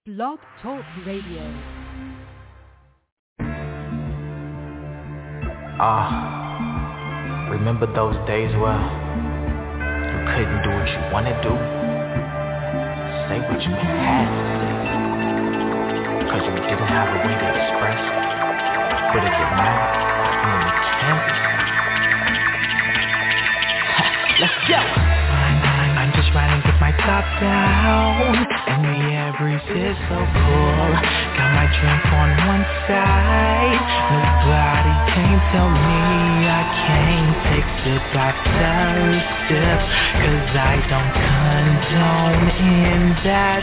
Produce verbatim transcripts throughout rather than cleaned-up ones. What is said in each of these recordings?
Blog Talk Radio. Ah, uh, remember those days where you couldn't do what you wanna do, say what you had to say, cause you didn't have a way to express what it did now, and then you can't. Let's go! I'm just riding with my top down, and the air breeze is so cool. Got my drink on one side, nobody can tell me I can't take sip after sip, cause I don't condone in that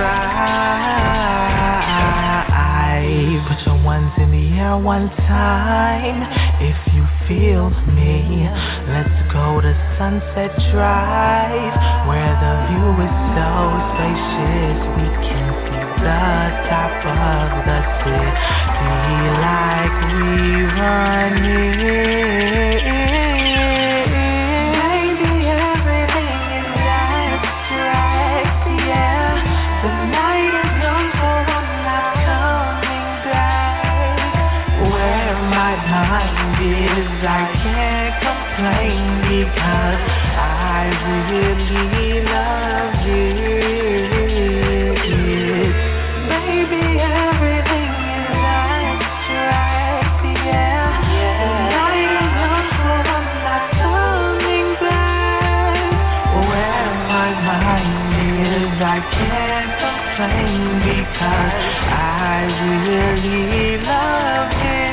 drive. Put your ones in the air one time if you feel me. Let's go to Sunset Drive, where the view is so spacious we can see the top of the city like we run it. Baby, everything is abstract, yeah. The night is young, so I'm not coming back. Where my mind is, I can't complain because I really love it. Baby, everything is abstract, yeah. The night is young, so I'm not coming back. Where my mind is, I can't complain because I really love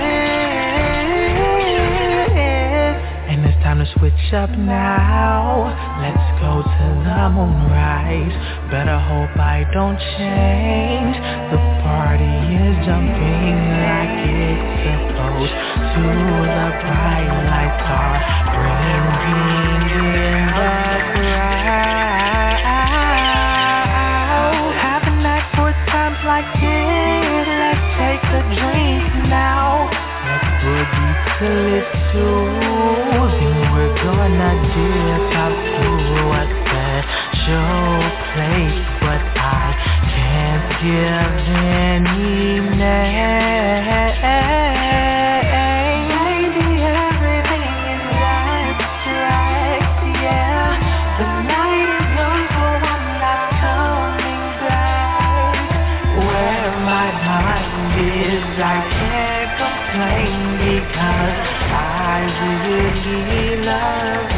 it. And it's time to switch up now. Let's go to the moonrise. Better hope I don't change. The party is jumping like it's supposed to. The bright lights are bringing in the crowd. Have a night for times like this. Let's take a drink now. Let's boogie till it's two. Then we're gonna dip out to a special place, but I can't give any name. Baby, everything is abstract, yeah. The night is young, so I'm not coming back. Where my mind is, I can't complain because I really love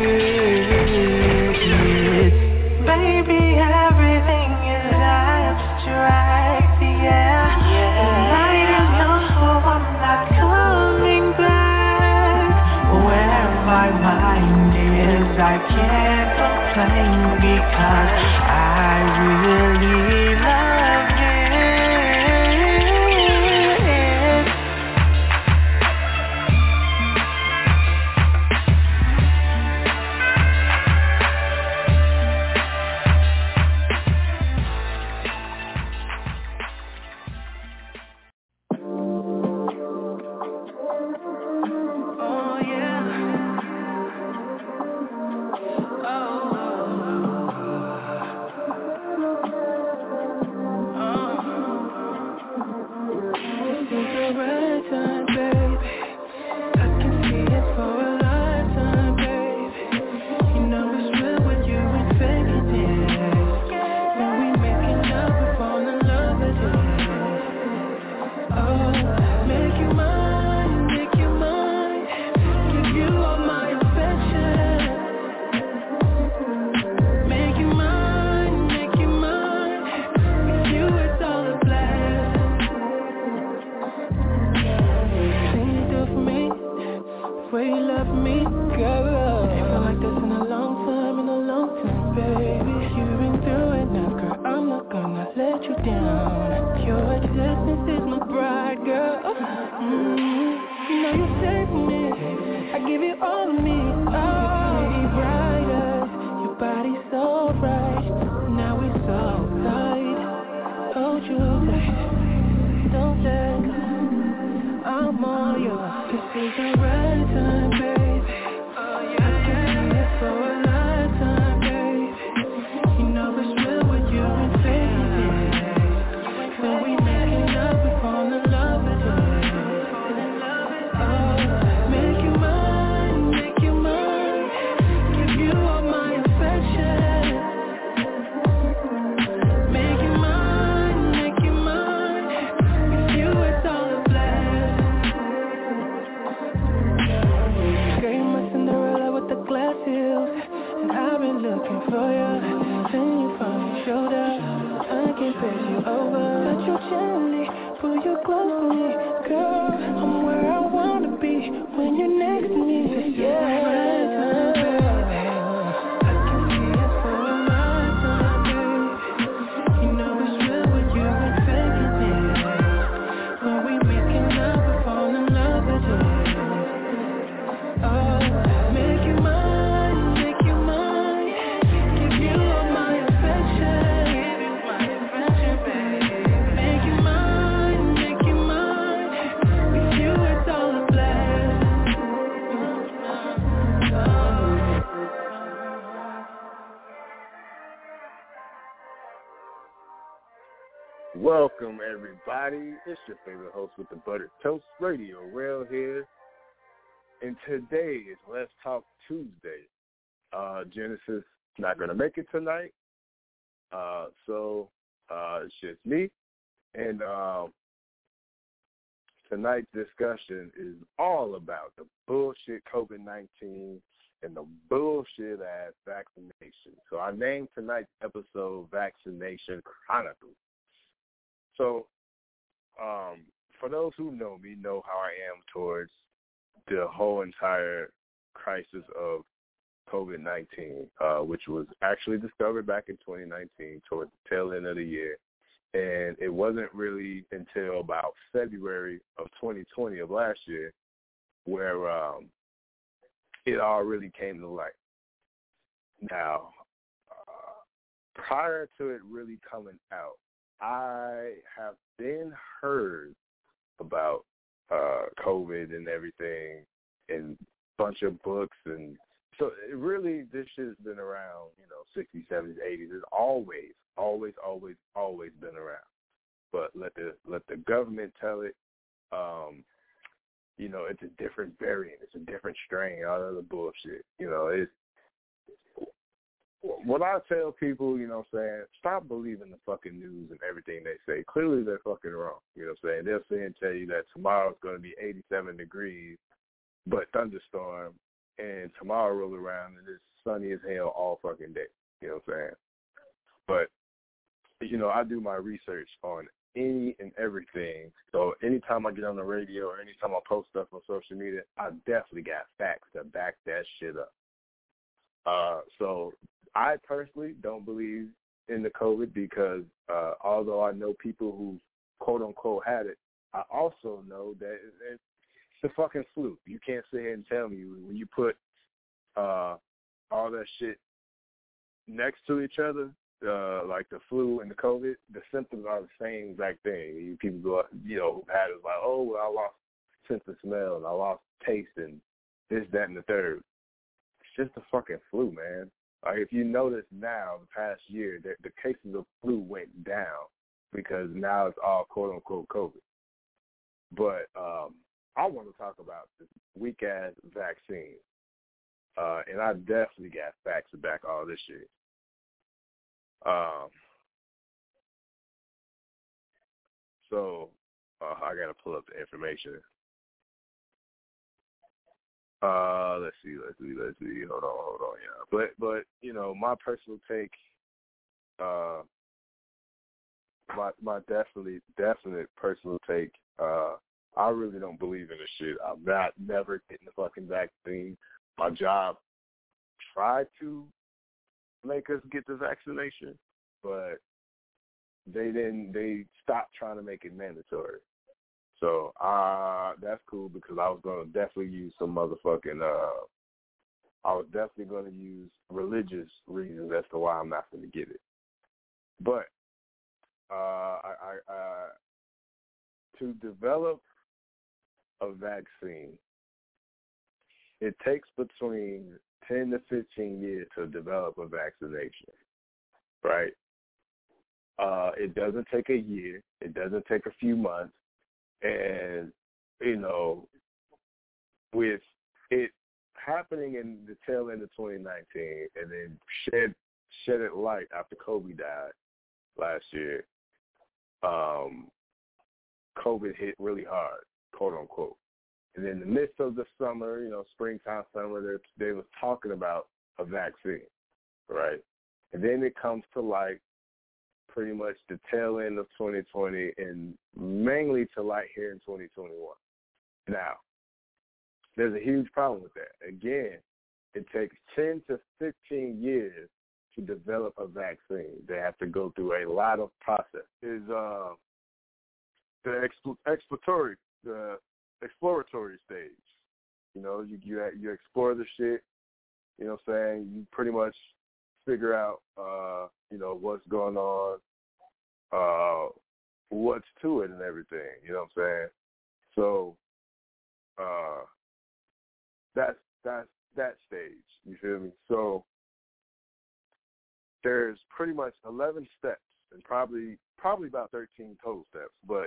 it. Baby, everything is abstract, yeah. The night is young, so I'm not coming back. Where my mind is, I can't complain because I really love it. pass you over. Touch you gently, pull you close to me. Girl, I'm where I wanna be when you're next to me. Yeah. Welcome, everybody. It's your favorite host with the Buttered Toast, Radio Rail here. And today is Let's Talk Tuesday. Uh, Genesis not going to make it tonight. Uh, so uh, it's just me. And uh, tonight's discussion is all about the bullshit COVID nineteen and the bullshit-ass vaccination. So I named tonight's episode Vaccination Chronicles. So, um, for those who know me, know how I am towards the whole entire crisis of COVID nineteen, uh, which was actually discovered back in twenty nineteen towards the tail end of the year. And it wasn't really until about February of twenty twenty of last year where um, it all really came to light. Now, uh, prior to it really coming out, I have been heard about uh, COVID and everything in a bunch of books. And so it really, this shit has been around, you know, sixties, seventies, eighties. It's always, always, always, always been around. But let the let the government tell it, um, you know, it's a different variant. It's a different strain, all of the bullshit. You know, it's, what I tell people, you know what I'm saying, stop believing the fucking news and everything they say. Clearly they're fucking wrong. You know what I'm saying? They'll say and tell you that tomorrow's going to be eighty-seven degrees, but thunderstorm, and tomorrow roll around and it's sunny as hell all fucking day. You know what I'm saying? But, you know, I do my research on any and everything. So anytime I get on the radio or anytime I post stuff on social media, I definitely got facts to back that shit up. Uh, so I personally don't believe in the COVID because uh, although I know people who quote-unquote had it, I also know that it's the fucking flu. You can't sit here and tell me when you put uh, all that shit next to each other, uh, like the flu and the COVID, the symptoms are the same exact thing. You people go, you know, who had it like, oh, well, I lost sense of smell and I lost taste and this, that, and the third. It's just the fucking flu, man. Like, if you notice now, the past year, the, the cases of flu went down because now it's all quote-unquote COVID. But um, I want to talk about this weak-ass vaccine. Uh, and I definitely got facts to back all this shit. Um, so uh, I got to pull up the information. Uh, let's see, let's see, let's see. Hold on, hold on, yeah. But, but you know, my personal take, uh, my my definitely, definite personal take, uh, I really don't believe in this shit. I'm not never getting the fucking vaccine. My job tried to make us get the vaccination, but they didn't, they stopped trying to make it mandatory. So uh, that's cool because I was going to definitely use some motherfucking, uh, I was definitely going to use religious reasons as to why I'm not going to get it. But uh, I, I, uh, to develop a vaccine, it takes between ten to fifteen years to develop a vaccination, right? Uh, it doesn't take a year. It doesn't take a few months. And, you know, with it happening in the tail end of twenty nineteen and then shed shed it light after Kobe died last year, um, COVID hit really hard, quote unquote. And in the midst of the summer, you know, springtime, summer, they, they was talking about a vaccine, right? And then it comes to light pretty much the tail end of twenty twenty and mainly to light here in twenty twenty-one. Now, there's a huge problem with that. Again, it takes ten to fifteen years to develop a vaccine. They have to go through a lot of process. Is uh, the exp- exploratory, the exploratory stage. You know, you, you you explore the shit. You know what I'm saying? You pretty much figure out, uh, you know, what's going on, uh, what's to it and everything. You know what I'm saying? So, uh, that's that's that stage. You feel me? So there's pretty much eleven steps and probably probably about thirteen total steps. But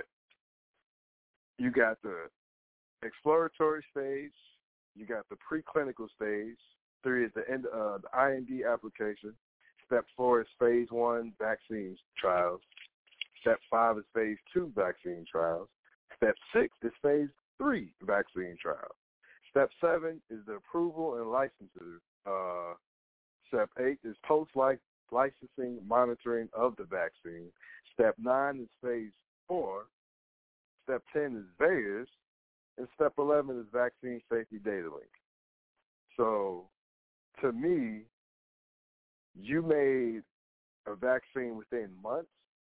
you got the exploratory stage, you got the preclinical stage. Three is the end, uh, the I N D application. Step four is phase one vaccine trials. Step five is phase two vaccine trials. Step six is phase three vaccine trials. Step seven is the approval and licensing. Uh, step eight is post-licensing monitoring of the vaccine. Step nine is phase four. Step ten is V A E S. And step eleven is vaccine safety data link. So, to me, you made a vaccine within months,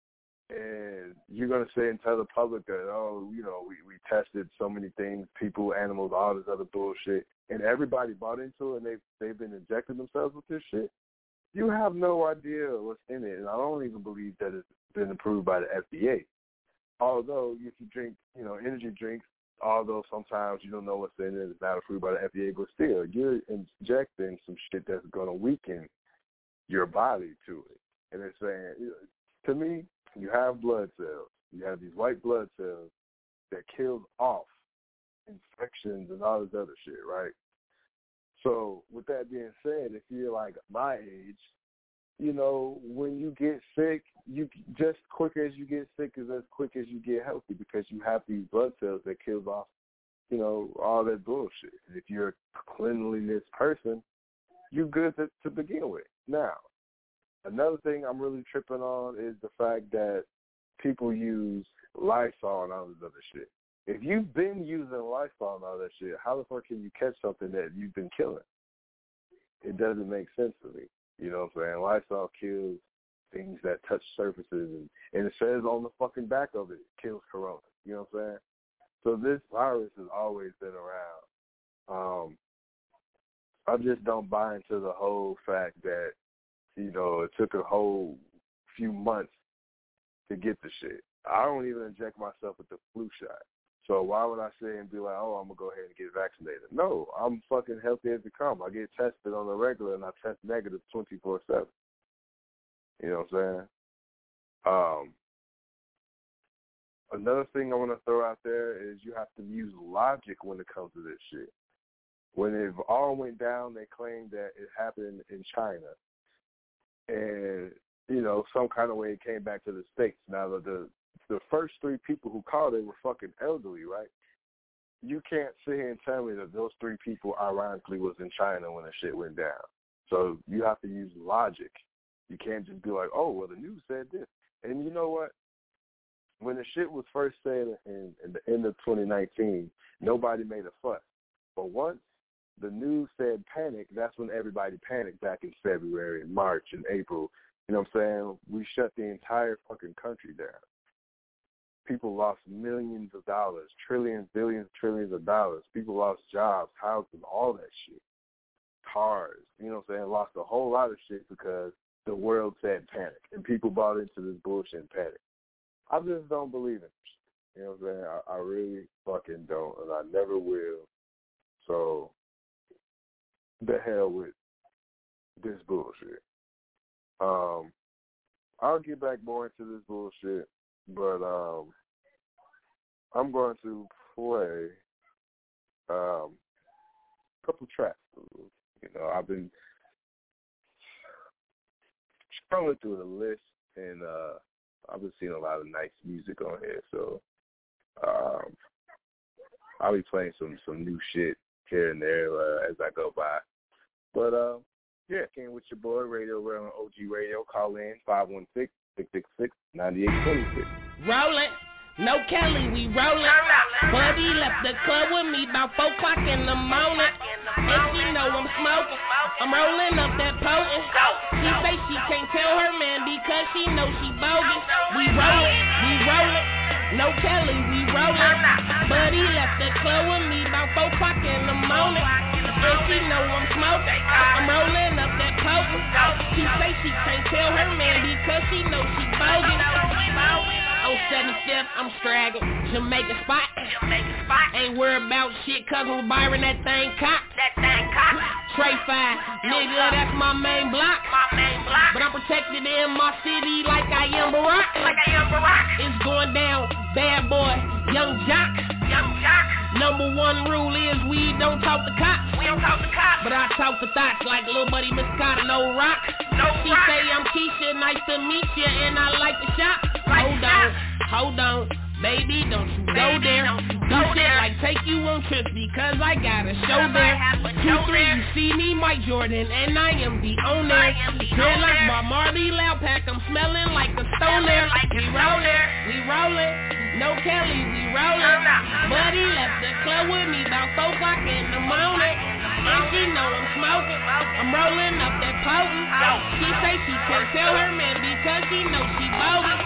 and you're going to say and tell the public that, oh, you know, we, we tested so many things, people, animals, all this other bullshit, and everybody bought into it, and they've, they've been injecting themselves with this shit. You have no idea what's in it, and I don't even believe that it's been approved by the F D A. Although, if you drink, you know, energy drinks, although sometimes you don't know what's in it, it's not approved by the F D A, but still, you're injecting some shit that's going to weaken your body to it. And it's saying, you know, to me, you have blood cells. You have these white blood cells that kills off infections and all this other shit, right? So with that being said, if you're like my age, you know, when you get sick, you just quick as you get sick is as quick as you get healthy because you have these blood cells that kills off, you know, all that bullshit. If you're a cleanliness person, you're good to, to begin with. Now, another thing I'm really tripping on is the fact that people use Lysol and all this other shit. If you've been using Lysol and all that shit, how the fuck can you catch something that you've been killing? It doesn't make sense to me. You know what I'm saying? Lysol kills things that touch surfaces, and, and it says on the fucking back of it, it kills corona. You know what I'm saying? So this virus has always been around. Um, I just don't buy into the whole fact that, you know, it took a whole few months to get the shit. I don't even inject myself with the flu shot. So why would I say and be like, oh, I'm going to go ahead and get vaccinated? No, I'm fucking healthy as it come. I get tested on the regular, and I test negative twenty-four seven. You know what I'm saying? Um, another thing I want to throw out there is you have to use logic when it comes to this shit. When it all went down, they claimed that it happened in China. And, you know, some kind of way it came back to the States. Now, the, the the first three people who called it were fucking elderly, right? You can't sit here and tell me that those three people, ironically, was in China when the shit went down. So you have to use logic. You can't just be like, oh, well, the news said this. And you know what? When the shit was first said in, in the end of twenty nineteen, nobody made a fuss. But once the news said panic, that's when everybody panicked back in February and March and April. You know what I'm saying? We shut the entire fucking country down. People lost millions of dollars, trillions, billions, trillions of dollars. People lost jobs, houses, all that shit. Cars, you know what I'm saying? Lost a whole lot of shit because the world said panic. And people bought into this bullshit and panic. I just don't believe it. You know what I'm saying? I, I really fucking don't, and I never will. So, the hell with this bullshit. Um, I'll get back more into this bullshit, but um, I'm going to play um, a couple tracks. You know, I've been scrolling through the list, and uh, I've been seeing a lot of nice music on here, so um, I'll be playing some, some new shit here and there uh, as I go by. But, uh, yeah, came with your boy, Radio Real on O G Radio. Call in, five one six, six six six, nine eight two six. Rollin', no Kelly, we rollin'. Buddy left the club with me about four o'clock in the morning. And she know I'm smoking. I'm rolling up that potent. She say she can't tell her man because she know she bogus. We rollin', we rollin'. No Kelly, we rollin'. Buddy left the club with me about four o'clock in the morning. And she know I'm smoking. I'm rolling up that potent. She say she can't tell her man because she know she bogus. Oh, seventy-fifth, I'm stragging. Jamaica spot. Jamaica spot. Ain't worried about shit cause I'm Byron, that thing cocked. That thing cocked. Trey five. Nigga, that's my main block. My main block. But I'm protected in my city like I am Barack. Like I am Barack. It's going down. Bad boy. Young Jock. Young Jock. Number one rule is we don't talk to cops. We don't talk to cops. But I talk to thoughts like little buddy Miss Carter, no rock. No she rock. Say I'm Keisha, nice to meet you, and I like to shop. Like hold on, shop. hold on, baby, don't you baby, go there. Don't you Do go shit there. Like take you on trips because I got a show there. Two, three, you see me, Mike Jordan, and I am the owner. Feel like my Marty Loud Pack, I'm smelling like a stoner. Like we rollin', we rollin'. No Kelly, we rollin'. Buddy left the club with me about four o'clock in the morning. And she know I'm smoking. I'm rolling up that potent. She say she can't tell her man because she know she bogus.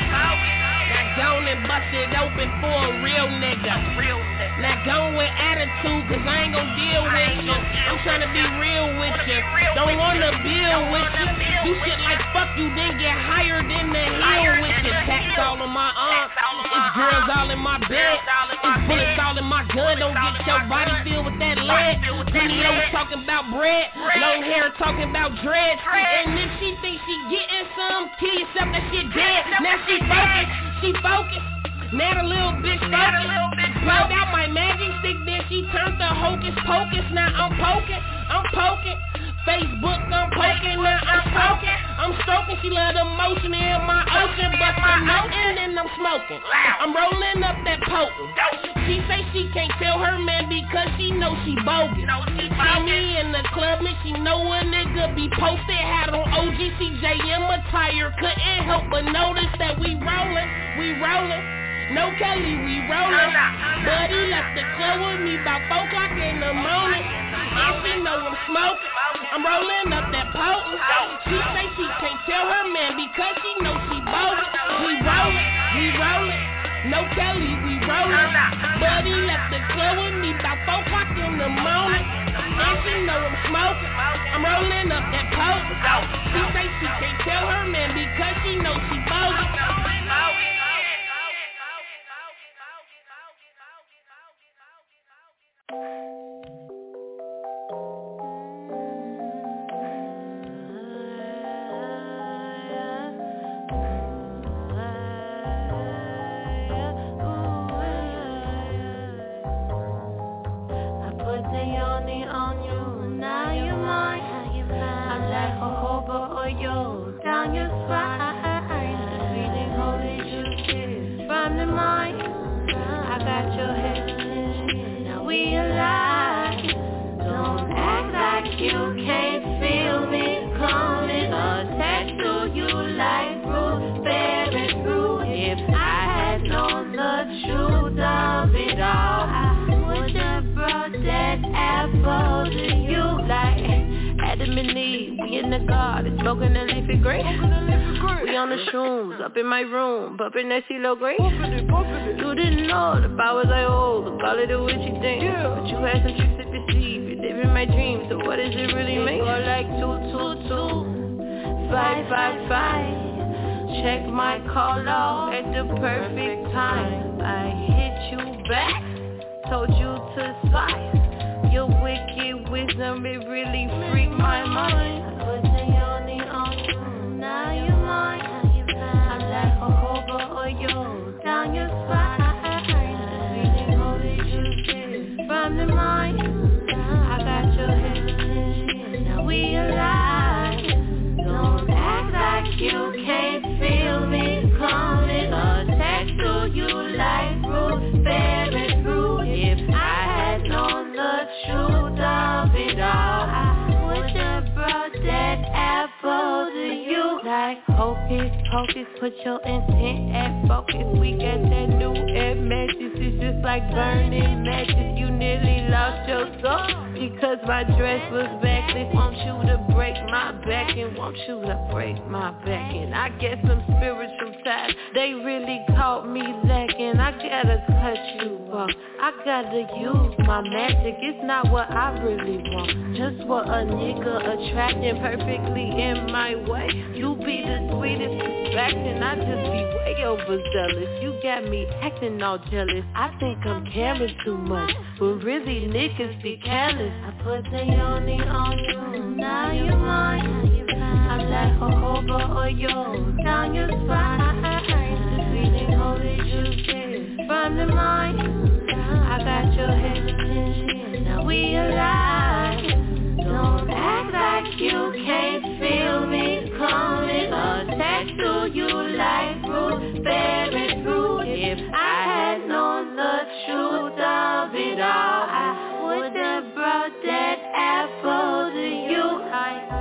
Now gone and busted open for a real nigga. Now gone with attitude cause I ain't gon' deal with you. I'm tryna be real with you. Don't wanna build with you. Do shit like fuck you then get higher than the hill with you. Tax all on my arm. It's girls all in my bed. It's bullets all in my gun. Don't get your body filled with that lead. Plenty of talking about bread. Long hair talking about dreads. And if she thinks she getting some, kill yourself, that shit dead. Now she focused. She focused. Now the little bitch focused. Pulled out my magic stick, then she turned the hocus pocus. Now I'm poking. I'm poking. Facebook, I'm poking, now I'm smoking. I'm stroking, she love the motion in my ocean. But I'm noting and I'm smoking. I'm rolling up that potent. She say she can't tell her man because she know she bogus. See me in the club and she know a nigga be posted. Had on O G C J M attire. Couldn't help but notice that we rollin', we rollin'. No Kelly, we rollin'. Buddy left the club with me about four o'clock in the morning. And she know I'm smoking. I'm rolling up that potent. She say she can't tell her man because she know she bogus. We rollin', we rollin'. No Kelly, we rollin'. Buddy left the club with me about four o'clock in the morning. And she know I'm smoking. I'm rolling up that potent. She say she can't tell her man because she know she bogus. Up in my room, bumping that CeeLo Grey. You didn't know the powers I hold, call it a witchy thing. Yeah. But you had some tricks up your sleeve, you live in my dreams. So what does it really mean? Go like two, two, two, five, five, five. Check my call log at the perfect time. I hit you back, told you to slide. Your wicked wisdom, it really freaked my mind. I put the yoni on you, now you're mine. Or you down your spine, feeling holy juices from the mind. I got your attention, now we alive. Don't act like you can't feel me coming. Or text to you like fruit, bearing fruit. If I had known the truth of it all, I would have brought that apple to you like hope. Hocus pocus, put your intent at focus. We got that new air matches. It's just like burning matches. You nearly lost your soul because my dress was backless. Want you to break my back and want you to break my back. And I guess some spiritual ties, they really caught me lacking. I gotta cut you off, I gotta use my magic. It's not what I really want, just what a nigga attracting perfectly in my way. You be the sweetest distraction, I just be way overzealous. You got me acting all jealous, I think I'm caring too much, but really niggas be careless. I put the yoni on you, now you're mine. I like jojoba or yo, down your spine. The sweet and holy juices from the mind. I got your head attention, now we alive. Don't act like you can't feel me coming. Attached to you like fruit, bearing fruit. If I had known the truth of it all, I would have brought that apple to you. I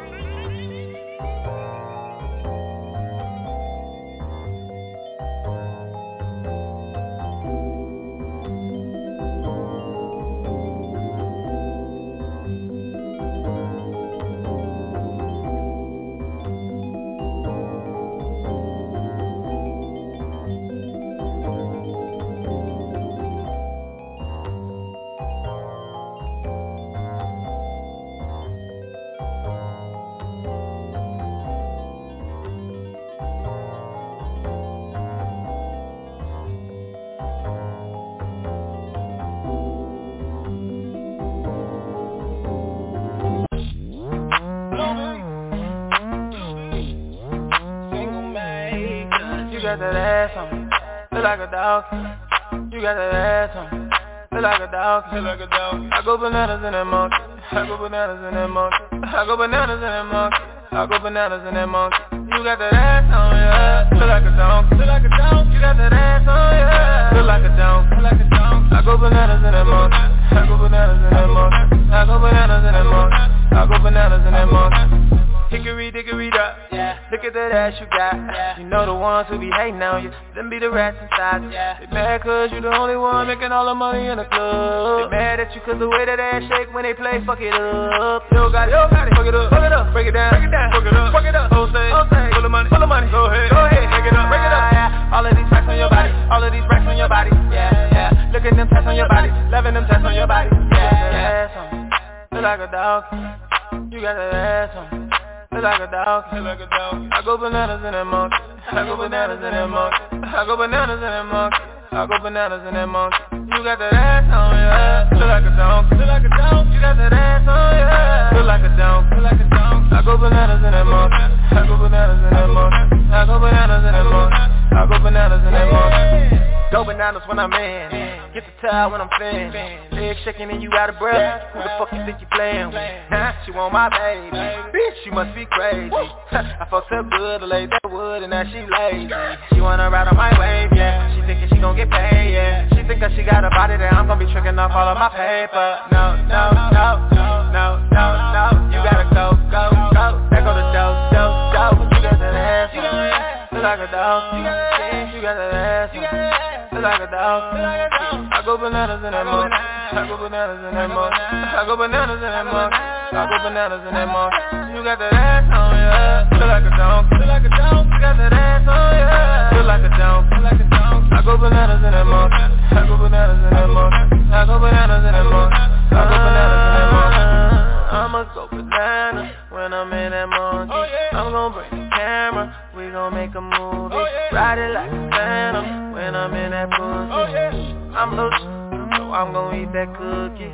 got that ass on me, feel like a dog. You got that ass on me, feel like a dog, feel like a dog. I go bananas in that monkey, I go bananas in that monkey, I go bananas in that monkey, I go bananas in that monkey. You got that ass on ya, feel like a dog, feel like a dog. You got that ass on ya, feel like a dog, feel like a dog. I go bananas in that monkey, I go bananas in that monkey, I go bananas in that monkey, I go bananas in that monkey. Hickory dickory dock, yeah. Look at that ass you got, yeah. You know the ones who be hating on you, them be the rats inside you, yeah. They mad cause you the only one making all the money in the club. They mad at you cause the way that ass shake when they play, fuck it up. Yo got it, yo got it, fuck it up, fuck it up, break it down, break it down, fuck it up, fuck it up, Jose, Jose, full of money, full of money, go ahead, go ahead, break it up, break it up, yeah. All of these racks on your body, all of these racks on your body, yeah, yeah. Look at them tats on your body, loving them tats on your body, yeah, yeah. Ass on me, feel like a dog, you got that ass on me. Feel like a dog, feel like a dog. I go bananas in that monkey, I go bananas in that monkey, I go bananas in that monkey, I go bananas in that monkey. You got that ass on ya, feel like a dog, feel like a dog. You got that ass on ya, feel like a dog, feel like a dog. I go bananas in that monkey, I go bananas in that monkey, I go bananas in that monkey, I go bananas in that monkey. Go bananas when I'm in, get the towel when I'm thin. Legs shaking and you out of breath. Who the fuck you think you playing with? Huh? She want my baby, bitch, she must be crazy. I fucked her good, I laid that wood and now she lazy. She wanna ride on my wave, yeah. She thinking she gon' get paid, yeah. She think that she got a body that I'm gon' be tricking off all of my paper. No, no, no, no, no, no. You gotta go, go, go. There go the dope, dope, dope. You got that ass on, feel like a dog. You got that ass on. Feel like a dog. I go bananas in that monkey, I go bananas in that monkey, I go bananas in that monkey, I go bananas in that monkey. You got that ass on ya, feel like a dog, feel like a dog. You got that ass on ya, feel like a dog, feel like a dog. I go bananas in that monkey, I go bananas in that monkey, I go bananas in that monkey, I go bananas in that monkey. I'ma go bananas when I'm in that monkey. I'm gon' bring the camera, we gon' make a movie. Ride it like a phantom when I'm in that pussy. I'm loose, so I'm gon' eat that cookie.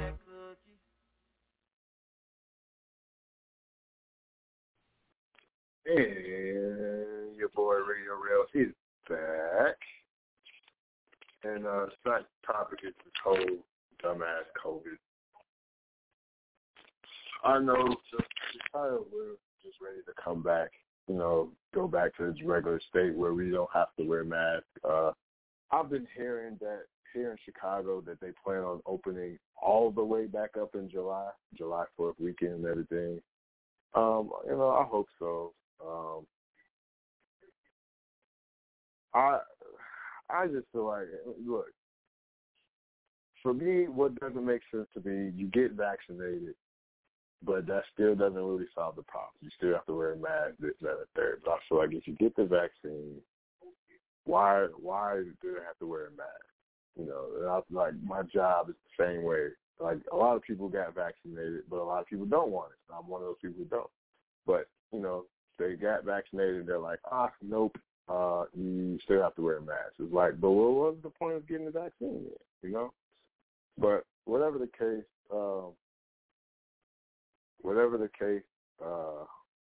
And your boy Radio Rail is back. And uh tonight's topic is this whole dumbass COVID. I know just kind of we're just ready to come back, you know, go back to its regular state where we don't have to wear masks. Uh, I've been hearing that here in Chicago that they plan on opening all the way back up in July, July fourth weekend and everything. Um, you know, I hope so. Um, I I just feel like, look, for me, what doesn't make sense to me, you get vaccinated, but that still doesn't really solve the problem. You still have to wear a mask, this, that, and third. But I feel like if you get the vaccine, why why do they have to wear a mask? You know, and I was like, my job is the same way. Like, a lot of people got vaccinated, but a lot of people don't want it. I'm one of those people who don't. But, you know, they got vaccinated, they're like, ah, nope, uh, you still have to wear a mask. It's like, but what was the point of getting the vaccine then, you know? But whatever the case, uh, whatever the case, uh,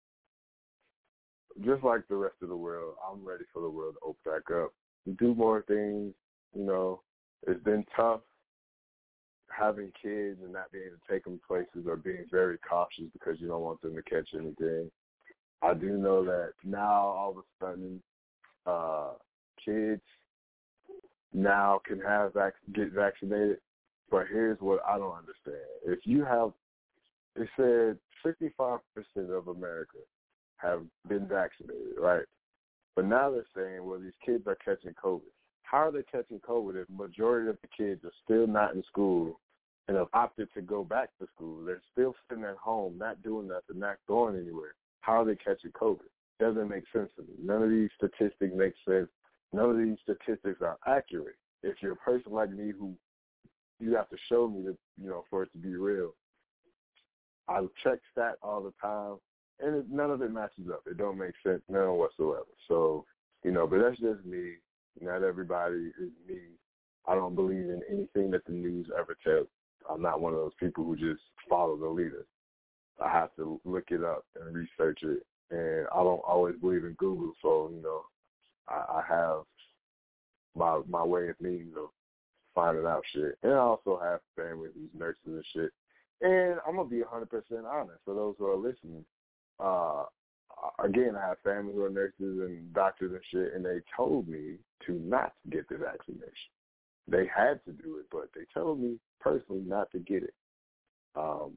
just like the rest of the world, I'm ready for the world to open back up, do more things. You know, it's been tough having kids and not being able to take them places or being very cautious because you don't want them to catch anything. I do know that now all of a sudden uh, kids now can have vac- get vaccinated, but here's what I don't understand. If you have, it said sixty-five percent of America have been vaccinated, right? But now they're saying, well, these kids are catching COVID. How are they catching COVID if the majority of the kids are still not in school and have opted to go back to school? They're still sitting at home, not doing nothing, not going anywhere. How are they catching COVID? Doesn't make sense to me. None of these statistics make sense. None of these statistics are accurate. If you're a person like me who you have to show me that, you know, for it to be real. I check stats all the time, and it, none of it matches up. It don't make sense, none whatsoever. So, you know, but that's just me. Not everybody is me. I don't believe in anything that the news ever tells. I'm not one of those people who just follow the leaders. I have to look it up and research it, and I don't always believe in Google. So, you know, I, I have my my way of means of finding out shit. And I also have family who's nurses and shit. And I'm going to be one hundred percent honest for those who are listening. Uh, again, I have family who are nurses and doctors and shit, and they told me to not get the vaccination. They had to do it, but they told me personally not to get it. Um,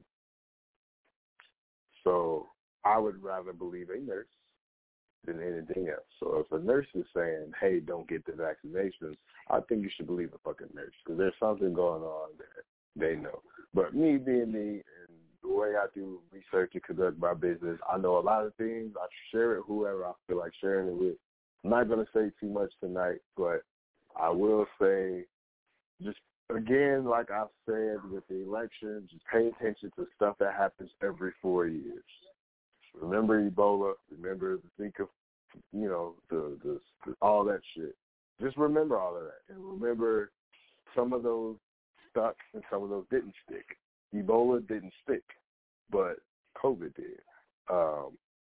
so I would rather believe a nurse than anything else. So if a nurse is saying, hey, don't get the vaccinations, I think you should believe a fucking nurse because there's something going on that they know. But me being me and the way I do research and conduct my business, I know a lot of things. I share it whoever I feel like sharing it with. I'm not going to say too much tonight, but I will say just, again, like I've said with the election, just pay attention to stuff that happens every four years. Remember Ebola, remember the Zika, you know, the, the, the all that shit. Just remember all of that. And remember some of those stuck and some of those didn't stick. Ebola didn't stick, but COVID did. Um,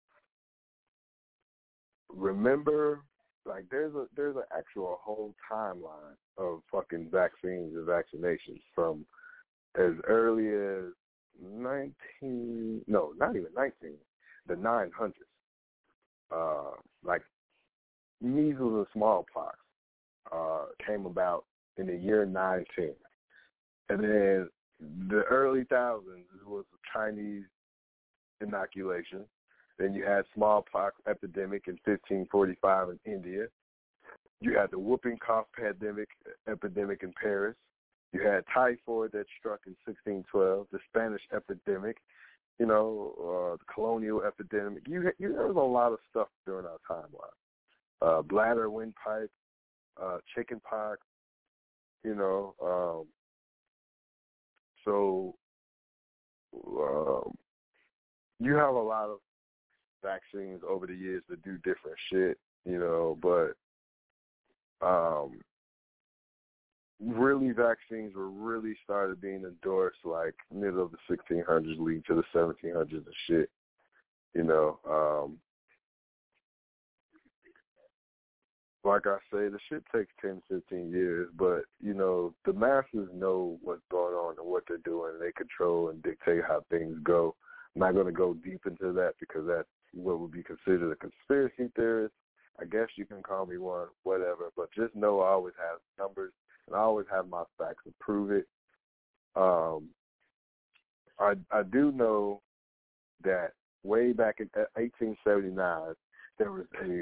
remember, like there's a there's an actual whole timeline of fucking vaccines and vaccinations from as early as nineteen, no, not even nineteen, the nine hundreds. Uh, like measles and smallpox uh, came about in the year nine ten. And then the early thousands was the Chinese inoculation. Then you had smallpox epidemic in fifteen forty-five in India. You had the whooping cough pandemic epidemic in Paris. You had typhoid that struck in sixteen twelve, the Spanish epidemic, you know, uh, the colonial epidemic. You, you, there was a lot of stuff during our timeline. Uh, bladder, windpipe, uh, chicken pox, you know. Um, so um, you have a lot of vaccines over the years that do different shit, you know, but um, really vaccines were really started being endorsed like middle of the sixteen hundreds leading to the seventeen hundreds and shit, you know. Um, like I say, the shit takes ten, fifteen years, but, you know, the masses know what's going on and what they're doing. They control and dictate how things go. I'm not going to go deep into that because that's what would be considered a conspiracy theorist. I guess you can call me one, whatever, but just know I always have numbers and I always have my facts to prove it. Um, I, I do know that way back in eighteen seventy-nine, there was a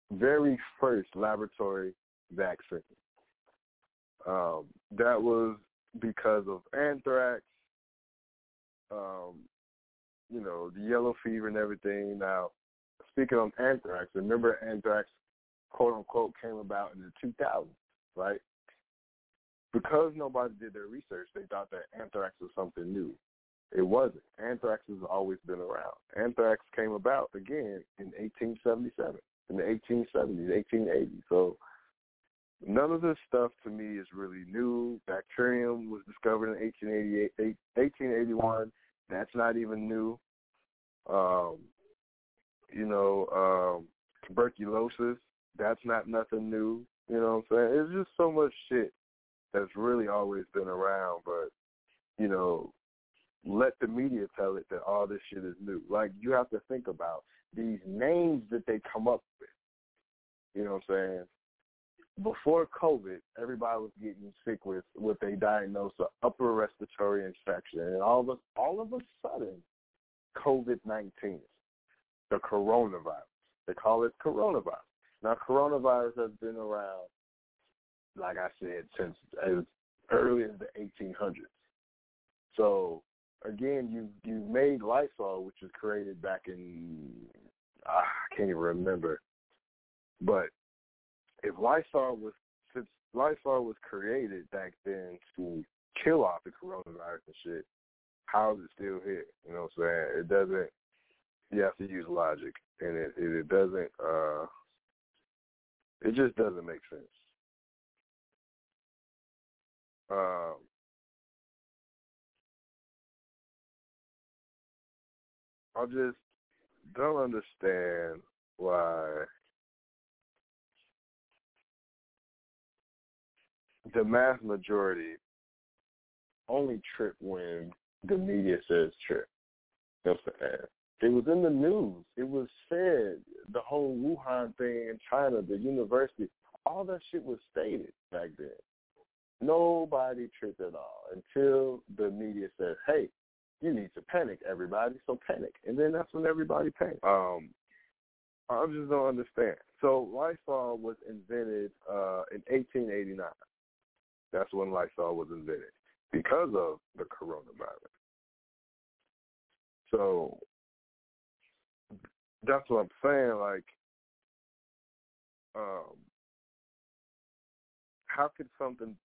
very first laboratory vaccine. Um, that was because of anthrax, um, you know, the yellow fever and everything. Now, speaking of anthrax, remember anthrax, quote unquote, came about in the two thousands, right? Because nobody did their research, they thought that anthrax was something new. It wasn't. Anthrax has always been around. Anthrax came about, again, in eighteen seventy-seven, in the eighteen seventies, eighteen eighties. So none of this stuff to me is really new. Bacterium was discovered in eighteen eighty-eight, eighteen eighty-one. That's not even new. Um, you know, um, tuberculosis, that's not nothing new. You know what I'm saying? It's just so much shit that's really always been around, but, you know, let the media tell it that all this shit is new. Like, you have to think about these names that they come up with. You know what I'm saying? Before COVID, everybody was getting sick with what they diagnosed an upper respiratory infection. And all of a, all of a sudden, COVID nineteen, the coronavirus. They call it coronavirus. Now, coronavirus has been around, like I said, since as early as the eighteen hundreds. So, again, you you made Lysol, which was created back in, uh, I can't even remember. But if Lysol was, since Lysol was created back then to kill off the coronavirus and shit, how is it still here? You know what I'm saying? It doesn't, you have to use logic, and it, it, it doesn't, uh, it just doesn't make sense. Um, I just don't understand why the mass majority only trip when the media says trip. You know what I'm saying? It was in the news. It was said, the whole Wuhan thing in China, the university, all that shit was stated back then. Nobody tripped at all until the media said, hey, you need to panic, everybody, so panic. And then that's when everybody panicked. Um, I just don't understand. So Lysol was invented uh, in eighteen eighty-nine. That's when Lysol was invented because of the coronavirus. So that's what I'm saying. Like, um, how could something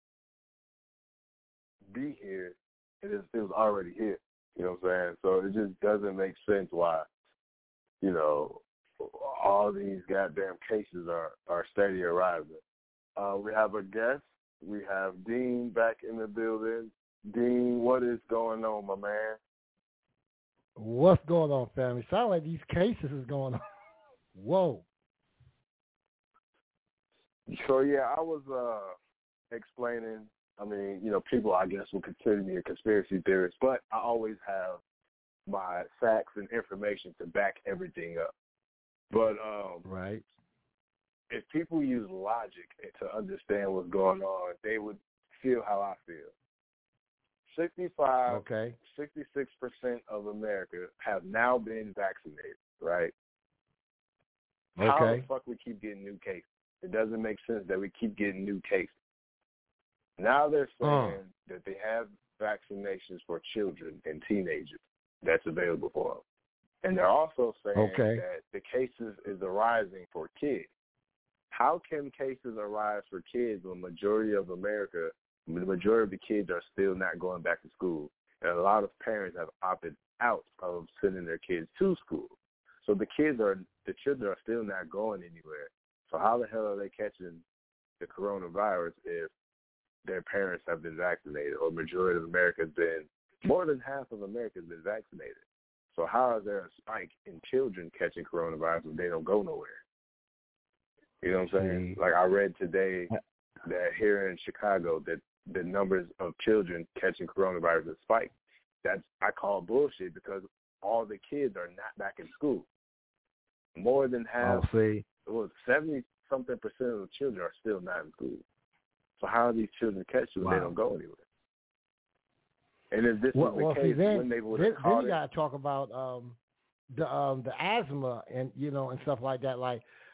be here? It, is, it was already here. You know what I'm saying? So it just doesn't make sense why, you know, all these goddamn cases are, are steady arriving. Uh, we have a guest. We have Dean back in the building. Dean, what is going on, my man? What's going on, family? Sound like these cases is going on. Whoa. So, yeah, I was uh, explaining, I mean, you know, people, I guess, will consider me a conspiracy theorist, but I always have my facts and information to back everything up. But um, right. if people use logic to understand what's going on, they would feel how I feel. sixty-five, okay. sixty-six percent of America have now been vaccinated, right? Okay. How the fuck we keep getting new cases? It doesn't make sense that we keep getting new cases. Now they're saying uh. that they have vaccinations for children and teenagers that's available for them. And they're also saying okay. that the cases is arising for kids. How can cases arise for kids when the majority of America, the majority of the kids are still not going back to school? And a lot of parents have opted out of sending their kids to school. So the kids are, the children are still not going anywhere. So how the hell are they catching the coronavirus if their parents have been vaccinated, or majority of America has been, more than half of America has been vaccinated? So how is there a spike in children catching coronavirus when they don't go nowhere? You know what I'm saying? Like I read today that here in Chicago that the numbers of children catching coronavirus has spiked. That's, I call bullshit, because all the kids are not back in school. More than half, see. well, seventy something percent of the children are still not in school. So how are these children catching when wow. they don't go anywhere? And if this well, is the well, case, see, then, when they would then, have caught then you it, got to talk about um, the um, the asthma and you know and stuff like that. Like,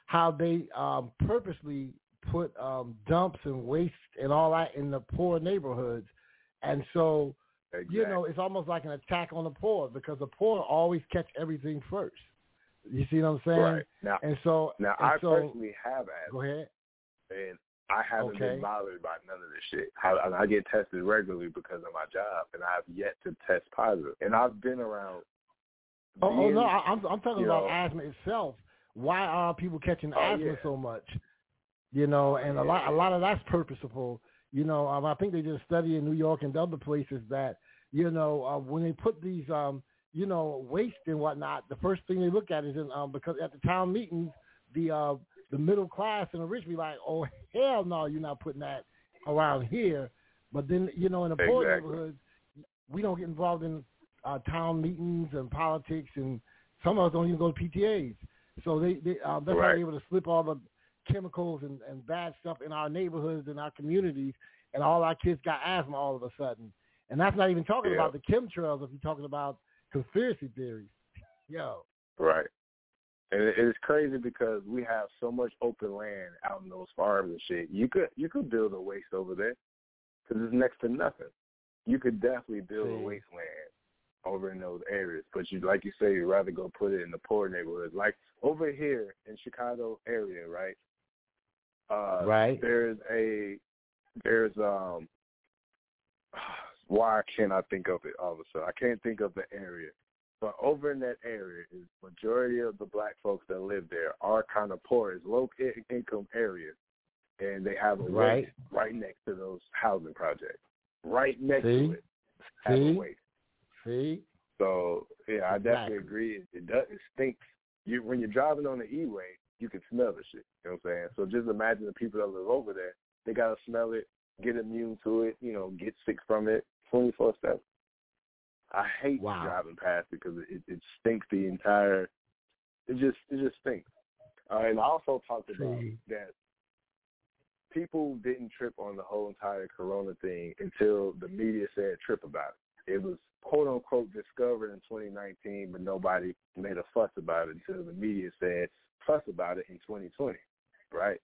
how they um, purposely put um, dumps and waste and all that in the poor neighborhoods. And so, exactly. you know, it's almost like an attack on the poor because the poor always catch everything first. You see what I'm saying? Right. Now, and so, now and I so, personally have asthma. Go ahead. And I haven't okay. been bothered by none of this shit. I, I get tested regularly because of my job, and I have yet to test positive. And I've been around. Oh, being, oh no, I, I'm I'm talking about know, asthma itself. Why are people catching oh, asthma yeah. so much? You know, and yeah. a lot a lot of that's purposeful. You know, um, I think they did a study in New York and other places that you know uh, when they put these um, you know waste and whatnot, the first thing they look at is in, um, because at the town meetings the uh, the middle class and the rich be like, oh hell no, you're not putting that around here. But then you know in the poor exactly. neighborhoods, we don't get involved in uh, town meetings and politics, and some of us don't even go to P T As. So they, they uh, that's right. how they're able to slip all the chemicals and, and bad stuff in our neighborhoods and our communities, and all our kids got asthma all of a sudden. And that's not even talking yeah. about the chemtrails if you're talking about conspiracy theories. Yo. Right. And it's crazy because we have so much open land out in those farms and shit. You could you could build a waste over there because it's next to nothing. You could definitely build See. a wasteland over in those areas, but you, like you say, you'd rather go put it in the poor neighborhoods. Like over here in Chicago area, right? Uh, right. There's a there's um. Why can't I think of it all of a sudden? I can't think of the area. But over in that area, is majority of the black folks that live there are kind of poor. It's low income areas, and they have a right. waste right next to those housing projects. Right next See? to it, have See? a waste. See? So yeah, I exactly. definitely agree. It, it does. It stinks. You when you're driving on the E-way, you can smell the shit. You know what I'm saying? So just imagine the people that live over there. They gotta smell it, get immune to it. You know, get sick from it, twenty-four seven. I hate wow. driving past it because it, it stinks the entire. It just it just stinks. Uh, and I also talked about See. that people didn't trip on the whole entire Corona thing until the media said trip about it. It was quote unquote discovered in twenty nineteen, but nobody made a fuss about it until the media said fuss about it in twenty twenty, right?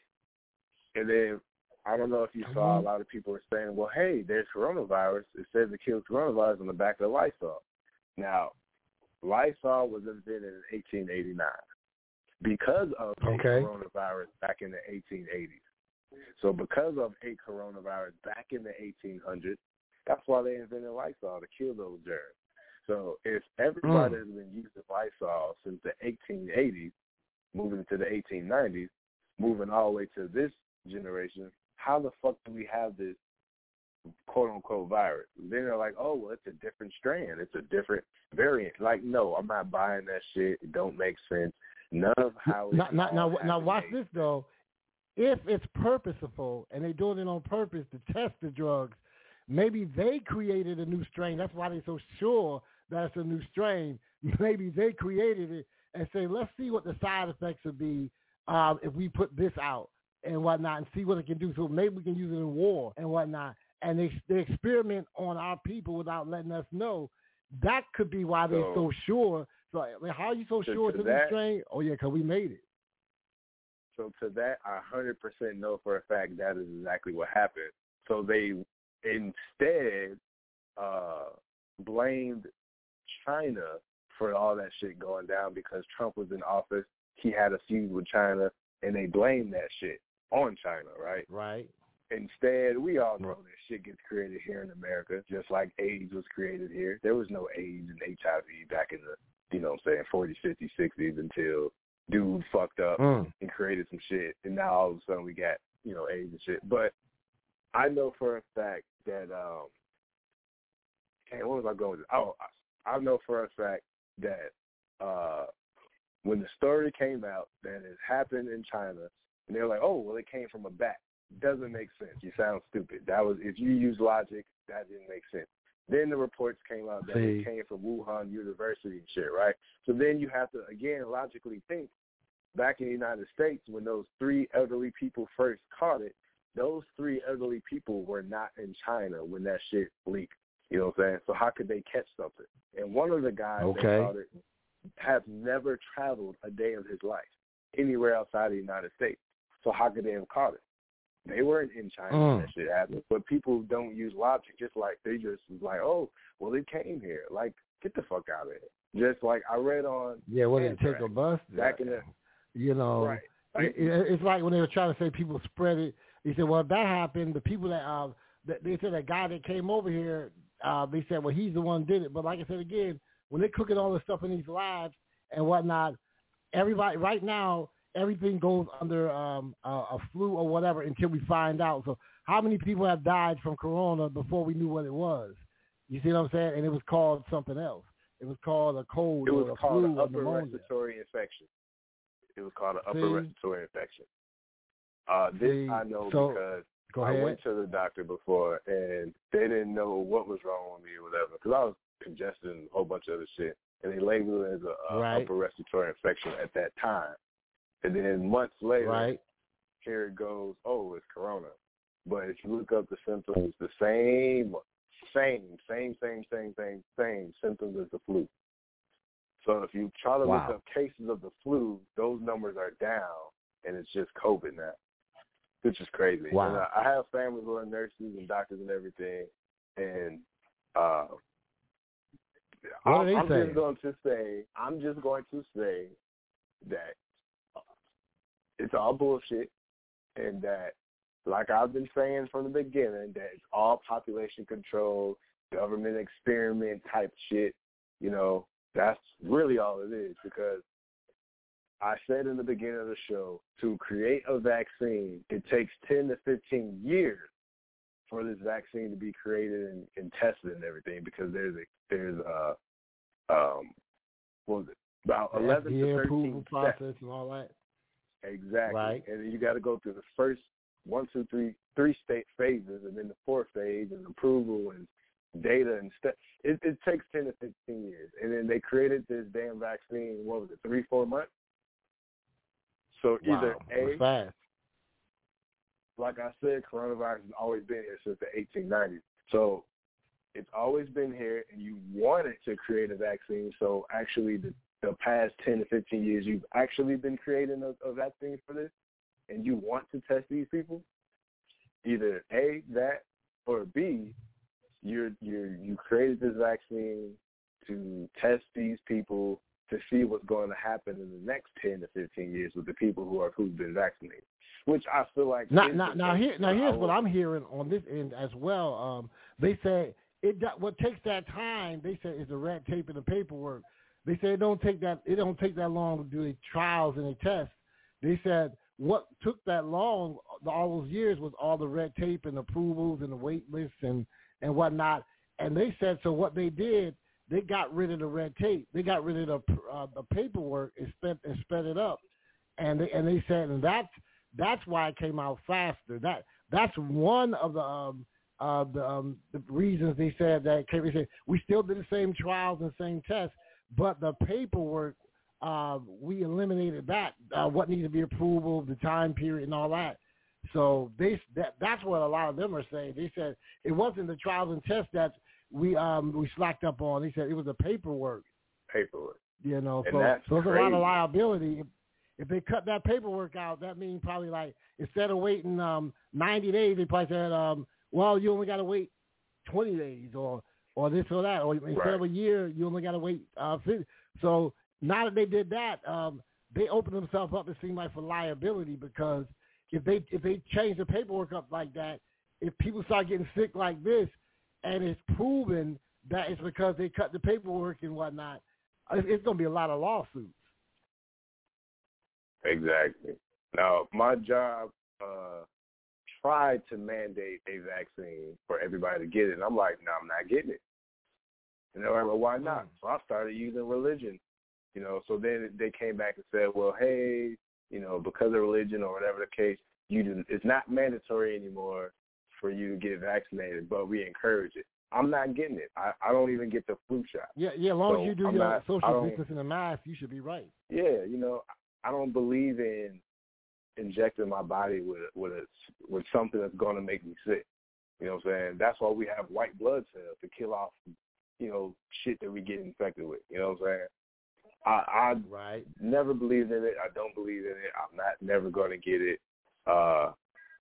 And then I don't know if you saw a lot of people were saying, well, hey, there's coronavirus. It says it kills coronavirus on the back of Lysol. Now, Lysol was invented in eighteen eighty-nine because of okay. a coronavirus back in the eighteen eighties. So because of a coronavirus back in the eighteen hundreds, that's why they invented Lysol, to kill those germs. So if everybody mm. has been using Lysol since the eighteen eighties, moving into the eighteen nineties, moving all the way to this generation, how the fuck do we have this quote-unquote virus? Then they're like, oh, well, it's a different strand. It's a different variant. Like, no, I'm not buying that shit. It don't make sense. None of how it's Now, now, now, now watch made. this, though. If it's purposeful and they're doing it on purpose to test the drugs, maybe they created a new strain. That's why they're so sure that it's a new strain. Maybe they created it and say, let's see what the side effects would be uh, if we put this out and whatnot and see what it can do. So maybe we can use it in war and whatnot. And they, they experiment on our people without letting us know. That could be why they're so, so sure. So I mean, how are you so to, sure to it's a that, new strain? Oh, yeah, because we made it. So to that, I one hundred percent know for a fact that is exactly what happened. So they instead uh, blamed China for all that shit going down because Trump was in office. He had a feud with China, and they blamed that shit on China, right? Right. Instead, we all know that shit gets created here in America, just like AIDS was created here. There was no AIDS and H I V back in the, you know what I'm saying, forties, fifties, sixties until dude fucked up mm. and created some shit, and now all of a sudden we got, you know, AIDS and shit. But I know for a fact that, um, hey, what was I going to? Oh, I, I know for a fact that uh, when the story came out that it happened in China, and they're like, oh, well, it came from a bat. Doesn't make sense. You sound stupid. That was, if you use logic, that didn't make sense. Then the reports came out that See. it came from Wuhan University and shit, right? So then you have to, again, logically think, back in the United States, when those three elderly people first caught it, those three elderly people were not in China when that shit leaked. You know what I'm saying? So how could they catch something? And one of the guys okay. that caught it has never traveled a day of his life. anywhere outside of the United States. So how could they have caught it? They weren't in China Mm. when that shit happened. But people don't use logic. Just like they just was like, oh, well, it came here. Like, get the fuck out of here. Just like I read on Yeah, what did it Anthrax take a bus? back in the You know, right. it, it, it's like when they were trying to say people spread it. He said, well, if that happened, the people that, uh, that they said that guy that came over here, uh, they said, well, he's the one who did it. But like I said again, when they're cooking all this stuff in these labs and whatnot, everybody right now, everything goes under um, a, a flu or whatever until we find out. So how many people have died from corona before we knew what it was? You see what I'm saying? And it was called something else. It was called a cold It was or a called flu an or upper pneumonia. respiratory infection. It was called an upper See? respiratory infection. Uh, this See? I know So, because Go I ahead. went to the doctor before, and they didn't know what was wrong with me or whatever, because I was congested and a whole bunch of other shit, and they labeled it as a, a Right. upper respiratory infection at that time. And then months later, Right. here it goes, oh, it's corona. But if you look up the symptoms, the same, same, same, same, same, same, same symptoms as the flu. So if you try to Wow. look up cases of the flu, those numbers are down, and it's just COVID now, which is crazy. Wow. And I, I have family who are nurses and doctors and everything, and uh, What I'm, are they I'm saying? just going to say, I'm just going to say that it's all bullshit, and that, like I've been saying from the beginning, that it's all population control, government experiment type shit. You know, that's really all it is, because I said in the beginning of the show, to create a vaccine, it takes ten to fifteen years for this vaccine to be created and, and tested and everything, because there's a, there's a, um, what was it, about The eleven F D A to thirteen approval steps. process and all that. Exactly. Right. And then you got to go through the first one, two, three, three state phases, and then the fourth phase is approval and data and stuff. It, it takes ten to fifteen years. And then they created this damn vaccine, what was it, three, four months? So either Wow. It was A, fast. like I said, coronavirus has always been here since the eighteen nineties. So it's always been here, and you wanted to create a vaccine. So actually the, the past ten to fifteen years, you've actually been creating a, a vaccine for this, and you want to test these people. Either A, that, or B, you're, you're, you created this vaccine to test these people to see what's going to happen in the next ten to fifteen years with the people who are who've been vaccinated, which I feel like. Now, is now, the now, case. here, now here's I what will- I'm hearing on this end as well. Um, they say it what takes that time. They say is the red tape and the paperwork. They say it don't take that. It don't take that long to do the trials and the tests. They said what took that long all those years was all the red tape and approvals and the wait lists and and whatnot. And they said so. What they did, they got rid of the red tape. They got rid of the uh, the paperwork and sped and sped it up. And they and they said and that's that's why it came out faster. That that's one of the um, uh, the, um, the reasons they said that came. They said we still did the same trials and same tests, but the paperwork uh, we eliminated that. Uh, what needs to be approval, the time period, and all that. So they that that's what a lot of them are saying. They said it wasn't the trials and tests that we um we slacked up on. They said it was the paperwork. Paperwork. You know, And so, that's so there's a lot crazy. of liability. If, if they cut that paperwork out, that means probably like instead of waiting um ninety days, they probably said, um, well, you only got to wait twenty days, or or this or that, or instead Right. of a year, you only got to wait uh fifty. So now that they did that, um, they opened themselves up. It seemed like for liability, because if they if they change the paperwork up like that, if people start getting sick like this, and it's proven that it's because they cut the paperwork and whatnot, it's, it's going to be a lot of lawsuits. Exactly. Now, my job uh, tried to mandate a vaccine for everybody to get it, and I'm like, no, I'm not getting it. And they're like, well, why not? So I started using religion, you know. So then they came back and said, well, hey, you know, because of religion or whatever the case, you do, it's not mandatory anymore for you to get vaccinated, but we encourage it. I'm not getting it. I, I don't even get the flu shot. Yeah, yeah. As long So as you do I'm your not- I social don't- distancing and mask, you should be right. Yeah, you know, I don't believe in injecting my body with with a, with something that's going to make me sick. You know what I'm saying? That's why we have white blood cells to kill off, you know, shit that we get infected with. You know what I'm saying? I, I right. never believed in it. I don't believe in it. I'm not never going to get it. Uh,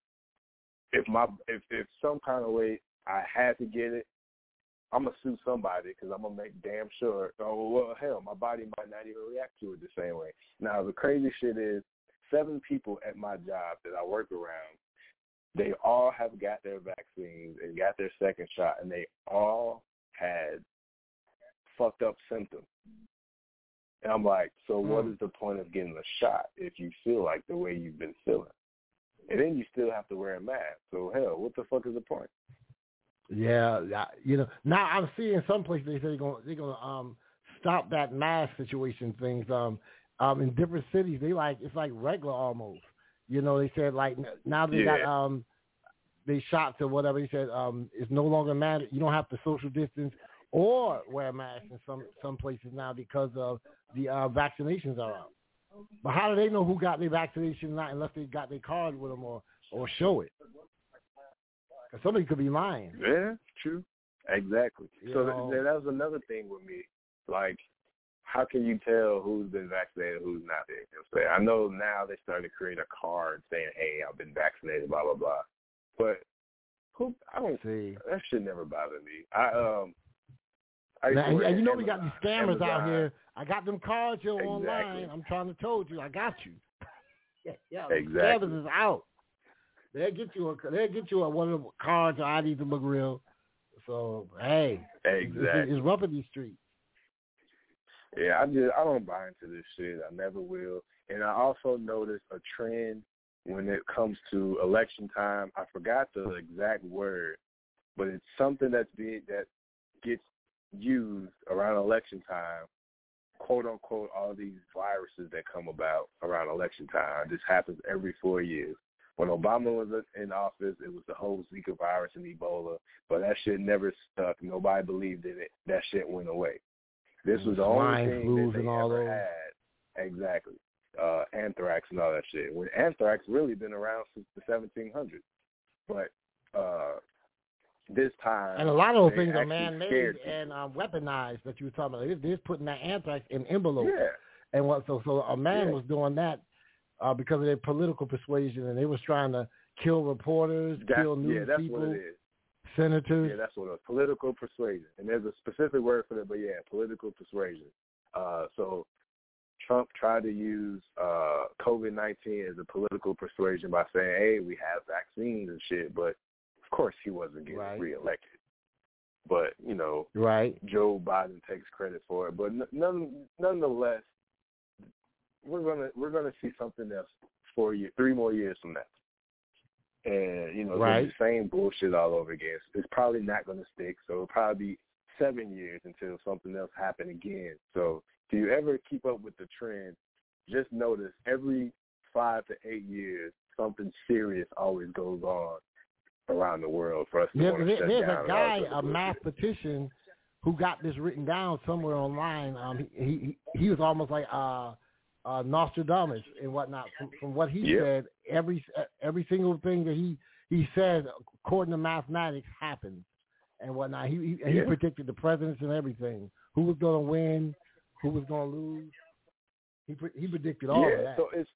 if my if if some kind of way I had to get it, I'm gonna sue somebody because I'm gonna make damn sure. Oh well, hell, my body might not even react to it the same way. Now the crazy shit is, seven people at my job that I work around, they all have got their vaccines and got their second shot, and they all had fucked up symptoms. And I'm like, so mm. what is the point of getting a shot if you feel like the way you've been feeling? And then you still have to wear a mask. So hell, what the fuck is the point? Yeah, you know. Now I'm seeing some places they say they're gonna they're gonna um stop that mask situation things. Um, um in different cities they like it's like regular almost. You know, they said like now they yeah. got um they shots or whatever. They said um it's no longer matter. You don't have to social distance or wear a mask in some some places now because of the uh, vaccinations are out. But how do they know who got their vaccination or not unless they got their card with them or, or show it? Because somebody could be lying. Yeah, true. Exactly. You so know, th- that was another thing with me. Like, how can you tell who's been vaccinated, who's not? There? You know what I'm saying? I know now they started to create a card saying, hey, I've been vaccinated, blah, blah, blah. But who? I don't see. That shit never bothered me. I um. I now, and, and you know we got Amazon, these scammers Amazon. out here. I got them cards here Exactly. online. I'm trying to told you, I got you. yeah, yeah, exactly. Scammers is out. They'll get you a they'll get you a one of the cards or I D to look real. So hey, exactly. it's, it's rough in these streets. Yeah, I just I don't buy into this shit. I never will. And I also noticed a trend when it comes to election time. I forgot the exact word, but it's something that's being that gets used around election time, quote unquote, all these viruses that come about around election time. This happens every four years. When Obama was in office, it was the whole Zika virus and Ebola, but that shit never stuck. Nobody believed in it. That shit went away. This was the only thing that they ever had. Exactly. Uh, anthrax and all that shit. When anthrax really been around since the seventeen hundreds. But uh, this time, and a lot of those things are actually man-made and um, weaponized that you were talking about. They're, they're putting that anthrax in envelopes. Yeah. And what? So, so a man yeah. was doing that uh, because of their political persuasion, and they was trying to kill reporters, that's, kill news yeah, that's people, what it is. senators. Yeah, that's what it is. Political persuasion. And there's a specific word for it, but yeah, political persuasion. Uh, so Trump tried to use uh, COVID nineteen as a political persuasion by saying, hey, we have vaccines and shit, but of course he wasn't getting right. reelected. But, you know, right. Joe Biden takes credit for it. But none, nonetheless, we're gonna we're gonna see something else four years, three more years from now. And, you know, right. the same bullshit all over again. It's probably not going to stick, so it'll probably be seven years until something else happen again. So if you ever keep up with the trend, just notice every five to eight years, something serious always goes on around the world for us to yeah, want to there, shut There's down a guy, a mathematician, who got this written down somewhere online. Um, he he, he was almost like uh, uh, Nostradamus and whatnot. From, from what he yep. said, every every single thing that he, he said, according to mathematics, happened and whatnot. He he, yeah. he predicted the presidents and everything, who was going to win, who was going to lose. He he predicted all yeah, of that. So it's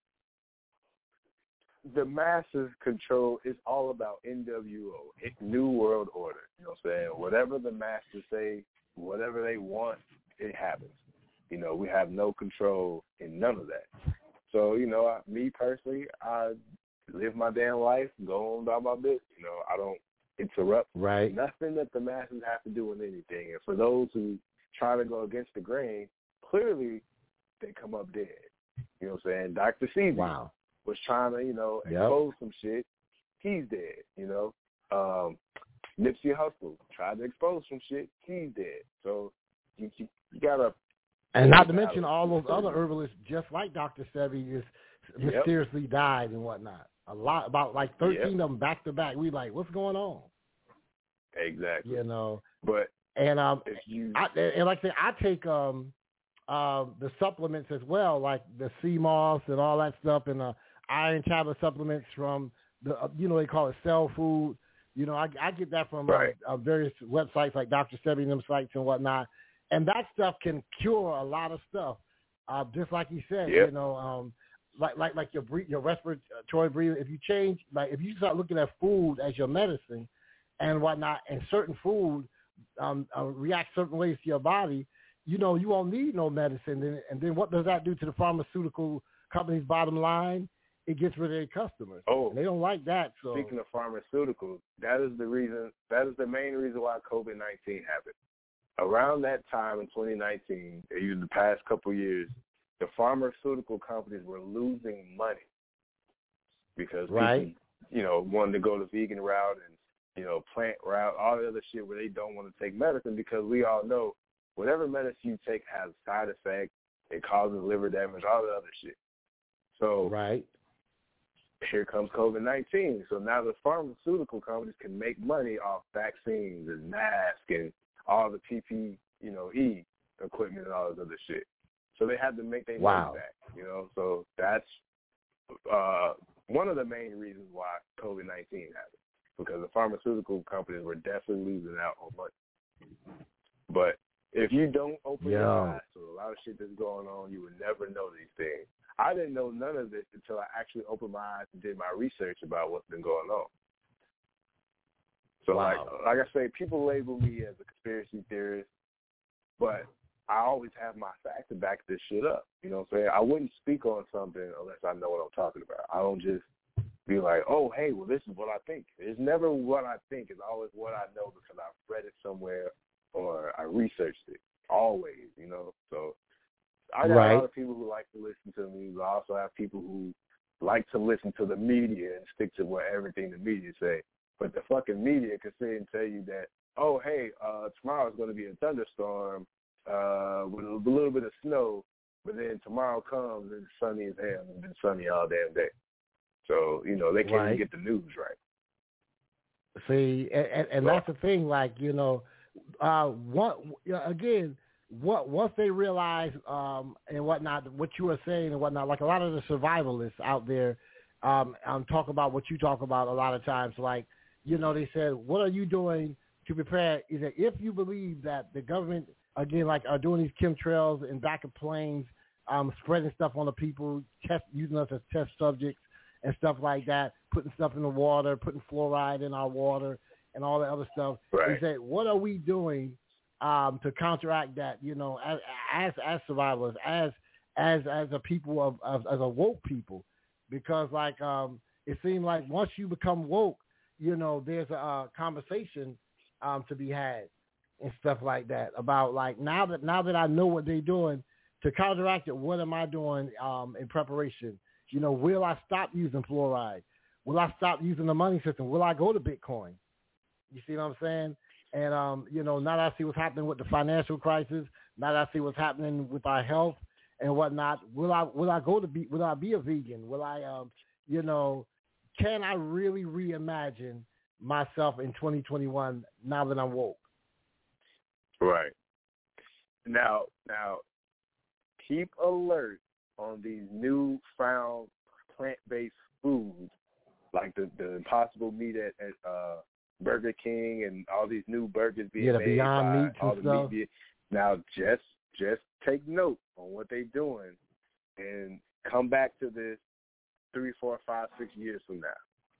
the masses control. It's all about N W O, New World Order. You know what I'm saying? Whatever the masses say, whatever they want, it happens. You know, we have no control in none of that. So, you know, I, me personally, I live my damn life, go on about my business. You know, I don't interrupt right. nothing that the masses have to do with anything. And for those who try to go against the grain, clearly they come up dead. You know what I'm saying? Doctor Sebi wow. was trying to, you know, yep. expose some shit. He's dead, you know. Um, Nipsey Hussle tried to expose some shit. He's dead. So you, you, you got to... And not to mention all those other herbalists, just like Doctor Sebi, just yep. mysteriously died and whatnot. A lot, about like thirteen yep. of them back to back. We like, what's going on? Exactly. You know. But and um, if you... I, and like I say, I take um, uh, the supplements as well, like the sea moss and all that stuff, and the iron tablet supplements from the, uh, you know, they call it Cell Food. You know, I, I get that from right. uh, uh, various websites like Doctor Sebi and them sites and whatnot. And that stuff can cure a lot of stuff. Uh, just like he said, Yep. you know, um, like like like your bre- your respiratory breathing. If you change, like if you start looking at food as your medicine and whatnot, and certain food um, uh, reacts certain ways to your body, you know, you won't need no medicine. And, and then what does that do to the pharmaceutical company's bottom line? It gets rid of their customers. Oh, and they don't like that. So speaking of pharmaceuticals, that is the reason. That is the main reason why COVID nineteen happened. Around that time in twenty nineteen, even the past couple of years, the pharmaceutical companies were losing money because right. people, you know, wanted to go the vegan route and, you know, plant route, all the other shit where they don't want to take medicine because we all know whatever medicine you take has side effects. It causes liver damage, all the other shit. So right. here comes COVID nineteen. So now the pharmaceutical companies can make money off vaccines and masks and all the P P, you know, E equipment and all this other shit. So they had to make their wow. money back, you know. So that's uh, one of the main reasons why COVID nineteen happened, because the pharmaceutical companies were definitely losing out on money. But if you don't open Yo. your eyes to a lot of shit that's going on, you would never know these things. I didn't know none of this until I actually opened my eyes and did my research about what's been going on. So, wow. like, like I say, people label me as a conspiracy theorist, but I always have my facts to back this shit up. You know what I'm saying? I wouldn't speak on something unless I know what I'm talking about. I don't just be like, oh, hey, well, this is what I think. It's never what I think. It's always what I know because I've read it somewhere or I researched it. Always, you know? So I got right. a lot of people who like to listen to me, but I also have people who like to listen to the media and stick to what everything the media say. But the fucking media can sit and tell you that, oh, hey, uh, tomorrow's going to be a thunderstorm uh, with a little bit of snow, but then tomorrow comes and it's sunny as hell and it's been sunny all damn day. So, you know, they can't right. even get the news right. See, and, and well, that's the thing, like, you know, uh, what, again, what once they realize um, and whatnot, what you are saying and whatnot, like a lot of the survivalists out there um, um, talk about what you talk about a lot of times, like, you know, they said, what are you doing to prepare? Is that if you believe that the government, again, like are doing these chemtrails in back of planes, um, spreading stuff on the people, test, using us as test subjects and stuff like that, putting stuff in the water, putting fluoride in our water and all that other stuff. right. They said, what are we doing um, to counteract that, you know, as as, as survivors, as as as a people of, of as a woke people? Because, like, um, it seemed like once you become woke, you know, there's a uh, conversation um, to be had and stuff like that about, like, now that now that I know what they're doing to counteract it, what am I doing um, in preparation? You know, will I stop using fluoride? Will I stop using the money system? Will I go to Bitcoin? You see what I'm saying? And, um, you know, now that I see what's happening with the financial crisis, now that I see what's happening with our health and whatnot, will I will I go to be, will I be a vegan? Will I, um, you know, can I really reimagine myself in twenty twenty-one now that I'm woke? Right. Now, now, keep alert on these newfound plant-based foods, like the, the Impossible meat at, at uh, Burger King and all these new burgers being yeah, the made Beyond by Meats all and the stuff. meat. Now, just just take note on what they're doing and come back to this three, four, five, six years from now.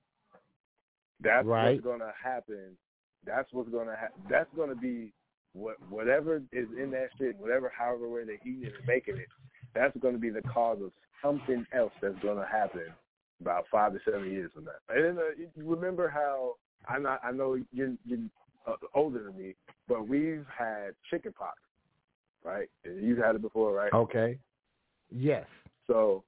That's right. what's going to happen. That's what's going to happen. That's going to be what whatever is in that shit, whatever, however, where they're eating it and making it, that's going to be the cause of something else that's going to happen about five to seven years from now. And then, uh, you remember how, I'm not, I know you're, you're uh, older than me, but we've had chicken pox, right? You've had it before, right? Okay. Yes. So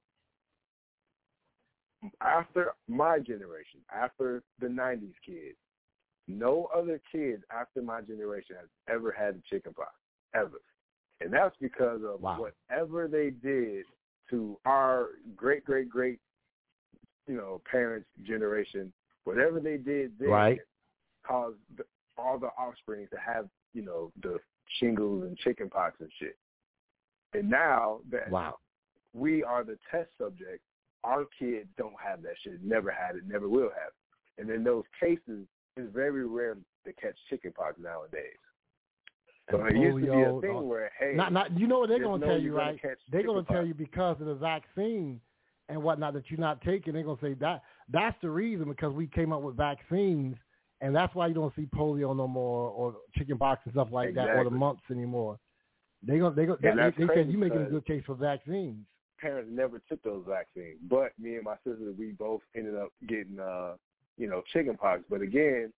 after my generation, after the nineties kids, no other kids after my generation has ever had chicken pox, ever. And that's because of wow. whatever they did to our great, great, great, you know, parents' generation, whatever they did then right. caused the, all the offspring to have, you know, the shingles and chicken pox and shit. And now that wow. we are the test subject, our kids don't have that shit, never had it, never will have it. And in those cases, it's very rare to catch chicken pox nowadays. So it used to be a thing or, where, hey, not, not, you know what they're going to tell you, right? They're going to tell pox. you because of the vaccine and whatnot that you're not taking. They're going to say that that's the reason because we came up with vaccines, and that's why you don't see polio no more or chicken pox and stuff like exactly. that or the mumps anymore. They go, they go. They, they said you making a good case for vaccines. Parents never took those vaccines, but me and my sister, we both ended up getting, uh, you know, chicken pox. But again,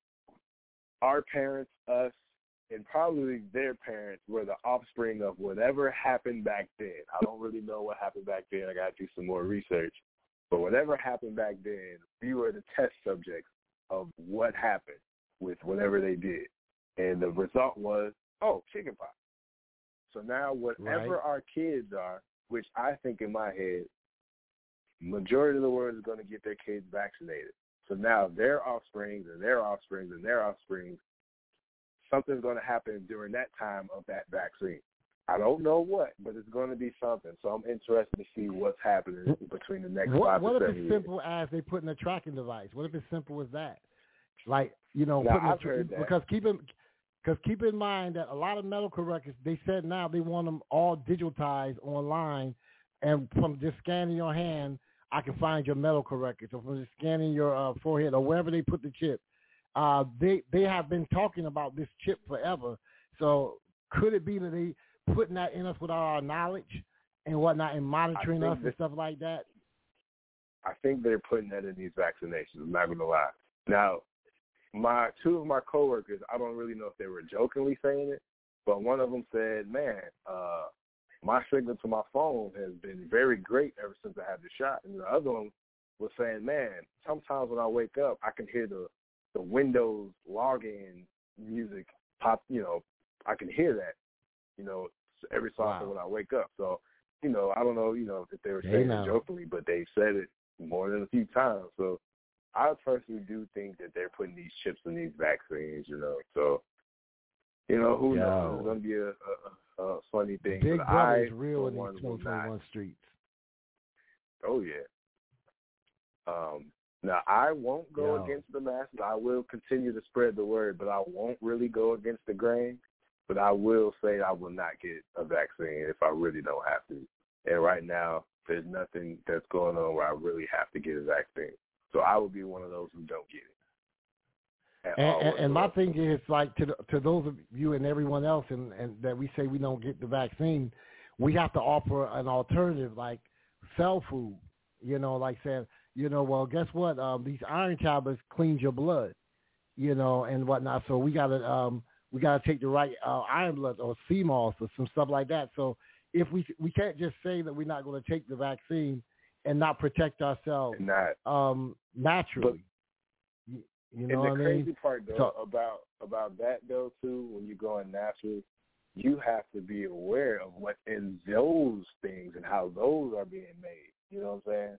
our parents, us, and probably their parents were the offspring of whatever happened back then. I don't really know what happened back then. I got to do some more research. But whatever happened back then, we were the test subjects of what happened with whatever they did. And the result was, oh, chicken pox. So now whatever right. our kids are, which I think in my head, majority of the world is going to get their kids vaccinated. So now their offsprings and their offsprings and their offsprings, something's going to happen during that time of that vaccine. I don't know what, but it's going to be something. So I'm interested to see what's happening between the next what, five what to seven years. years. What if it's simple as they put in a tracking device? What if it's simple as that? Like, you know, now, putting I've a tra- heard that. because keep in, because keep in mind that a lot of medical records, they said now they want them all digitized online, and from just scanning your hand, I can find your medical records. Or from just scanning your uh, forehead or wherever they put the chip. Uh, they they have been talking about this chip forever. So could it be that they putting that in us without our knowledge and whatnot and monitoring us that, and stuff like that? I think they're putting that in these vaccinations. I'm not going to lie. Now, my two of my coworkers, I don't really know if they were jokingly saying it, but one of them said, man, uh, my signal to my phone has been very great ever since I had the shot. And the other one was saying, man, sometimes when I wake up, I can hear the the Windows login music pop, you know, I can hear that, you know, every so often wow. when I wake up. So, you know, I don't know, you know, if they were Hey saying now. it jokingly, but they said it more than a few times. So I personally do think that they're putting these chips in these vaccines, you know. So, you know, who Yo. knows? It's going to be a, a, a funny thing. Big but Brother I, is real in one, these twenty twenty-one streets. Oh, yeah. Um, now, I won't go Yo. against the masses. I will continue to spread the word, but I won't really go against the grain. But I will say I will not get a vaccine if I really don't have to. And right now, there's nothing that's going on where I really have to get a vaccine. So I will be one of those who don't get it. And, and, and my thing is, like, to the, to those of you and everyone else and, and that we say we don't get the vaccine, we have to offer an alternative, like cell food, you know, like saying, you know, well, guess what? Um, these iron tablets cleans your blood, you know, and whatnot. So we got to um, we got to take the right uh, iron blood or C M O S or some stuff like that. So if we we can't just say that we're not going to take the vaccine and not protect ourselves not, um, naturally. But, you, you know and the what I crazy mean? part, though, so, about, about that, though, too, when you're going natural, you have to be aware of what's in those things and how those are being made. You know what I'm saying?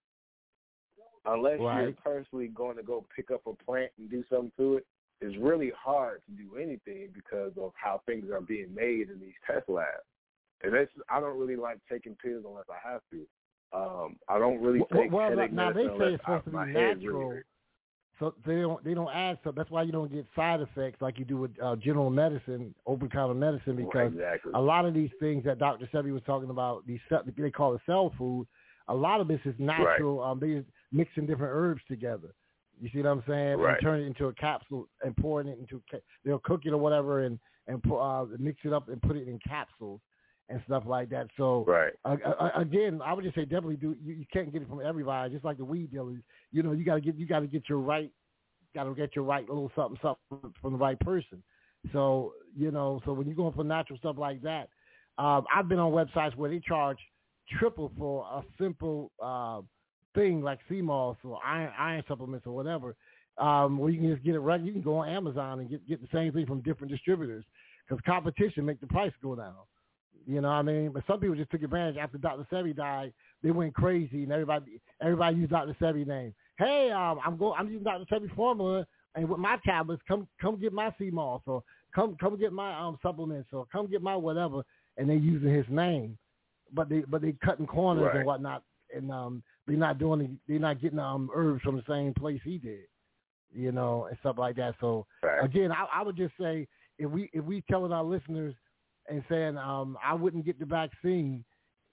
Unless right. you're personally going to go pick up a plant and do something to it, it's really hard to do anything because of how things are being made in these test labs. And that's, I don't really like taking pills unless I have to. Um, I don't really take well, well, headache now medicine they say unless it's supposed I, to be my head natural, really hurts. so they don't they don't add stuff. That's why you don't get side effects like you do with uh, general medicine, over counter medicine, because exactly. a lot of these things that Doctor Sebi was talking about, these they call it cell food. A lot of this is natural. Right. Um, they mixing different herbs together. You see what I'm saying? Right. And turn it into a capsule and pouring it into. They'll cook it or whatever and and uh, mix it up and put it in capsules and stuff like that. So right. uh, uh, again, I would just say definitely do. You, you can't get it from everybody, just like the weed dealers. You know, you got to get you got to get your right, got to get your right little something something from the right person. So you know, so when you're going for natural stuff like that, um, I've been on websites where they charge triple for a simple uh, thing like C M O S or iron, iron supplements or whatever. Um, where you can just get it right. You can go on Amazon and get get the same thing from different distributors because competition make the price go down. You know what I mean? But some people just took advantage after Doctor Sebi died. They went crazy and everybody everybody used Doctor Sebi's name. Hey, um, I'm going. I'm using Doctor Sebi formula and with my tablets. Come come get my C M O S or come come get my um supplements or come get my whatever. And they using his name, but they but they cutting corners right. and whatnot. And um, they're not doing they're not getting um herbs from the same place he did. You know, and stuff like that. So right. again, I, I would just say, if we if we telling our listeners and saying um, I wouldn't get the vaccine,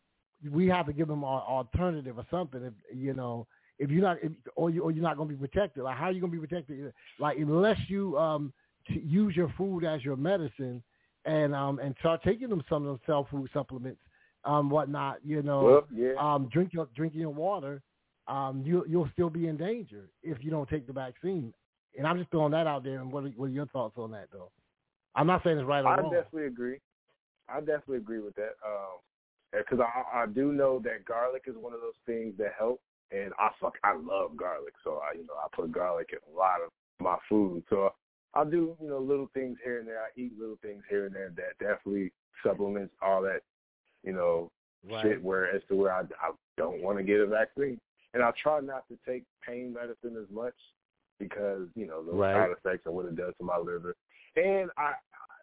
we have to give them an alternative or something. If you know, if you're not, if, or you or you're not going to be protected. Like how are you going to be protected? Like unless you um, t- use your food as your medicine and um, and start taking them some of those cell food supplements, um, whatnot. You know, well, yeah. um, drink your drinking your water. Um, you you'll still be in danger if you don't take the vaccine. And I'm just throwing that out there. And what are, what are your thoughts on that, though? I'm not saying it's right or I wrong. I definitely agree. I definitely agree with that. Because um, I, I do know that garlic is one of those things that help. And I fuck, I love garlic. So, I, you know, I put garlic in a lot of my food. So I do, you know, little things here and there. I eat little things here and there that definitely supplements all that, you know, right. shit where as to where I, I don't want to get a vaccine. And I try not to take pain medicine as much because, you know, the right. side effects and what it does to my liver. And I,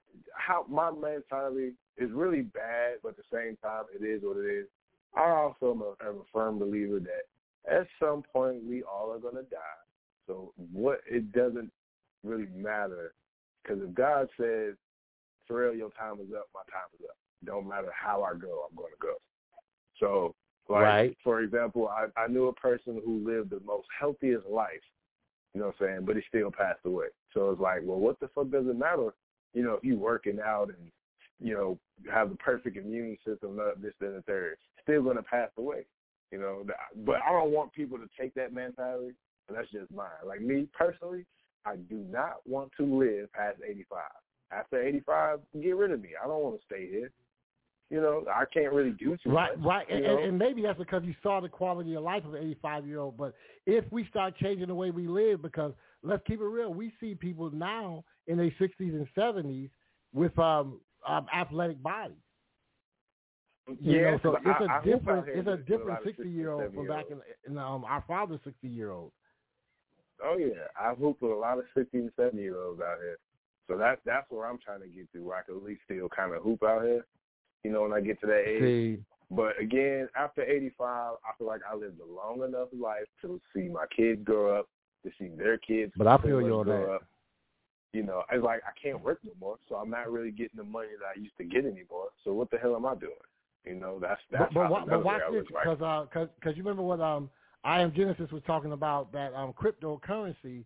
how my mentality is really bad, but at the same time, it is what it is. I also am a, am a firm believer that at some point we all are going to die. So what it doesn't really matter because if God says, Terrell, your time is up, my time is up. Don't matter how I go, I'm going to go. So, like, right. for example, I, I knew a person who lived the most healthiest life. You know what I'm saying? But he still passed away. So it's like, well, what the fuck does it matter? You know, if you working out and, you know, have the perfect immune system, this, that, and the third, still going to pass away. You know, but I don't want people to take that mentality, and that's just mine. Like me personally, I do not want to live past eighty-five. After eighty-five, get rid of me. I don't want to stay here. You know, I can't really do too right, much. Right, right, and, and maybe that's because you saw the quality of life of an eighty-five-year-old. But if we start changing the way we live, because let's keep it real, we see people now in their sixties and seventies with um, um, athletic bodies. You yeah, know, so I, it's a I different, it's a different sixty-year-old from back in, in, in um, our father's sixty-year-old. Oh yeah, I hoop with a lot of sixty and seventy-year-olds out here. So that's that's where I'm trying to get to, where I can at least still kind of hoop out here. You know, when I get to that age. See. But again, after eighty-five, I feel like I lived a long enough life to see my kids grow up, to see their kids but I feel you on grow that. up. You know, it's like I can't work no more, so I'm not really getting the money that I used to get anymore. So what the hell am I doing? You know, that's that's. But, how but, but watch this, because because uh, cause, cause you remember what um I Am Genesis was talking about, that um cryptocurrency.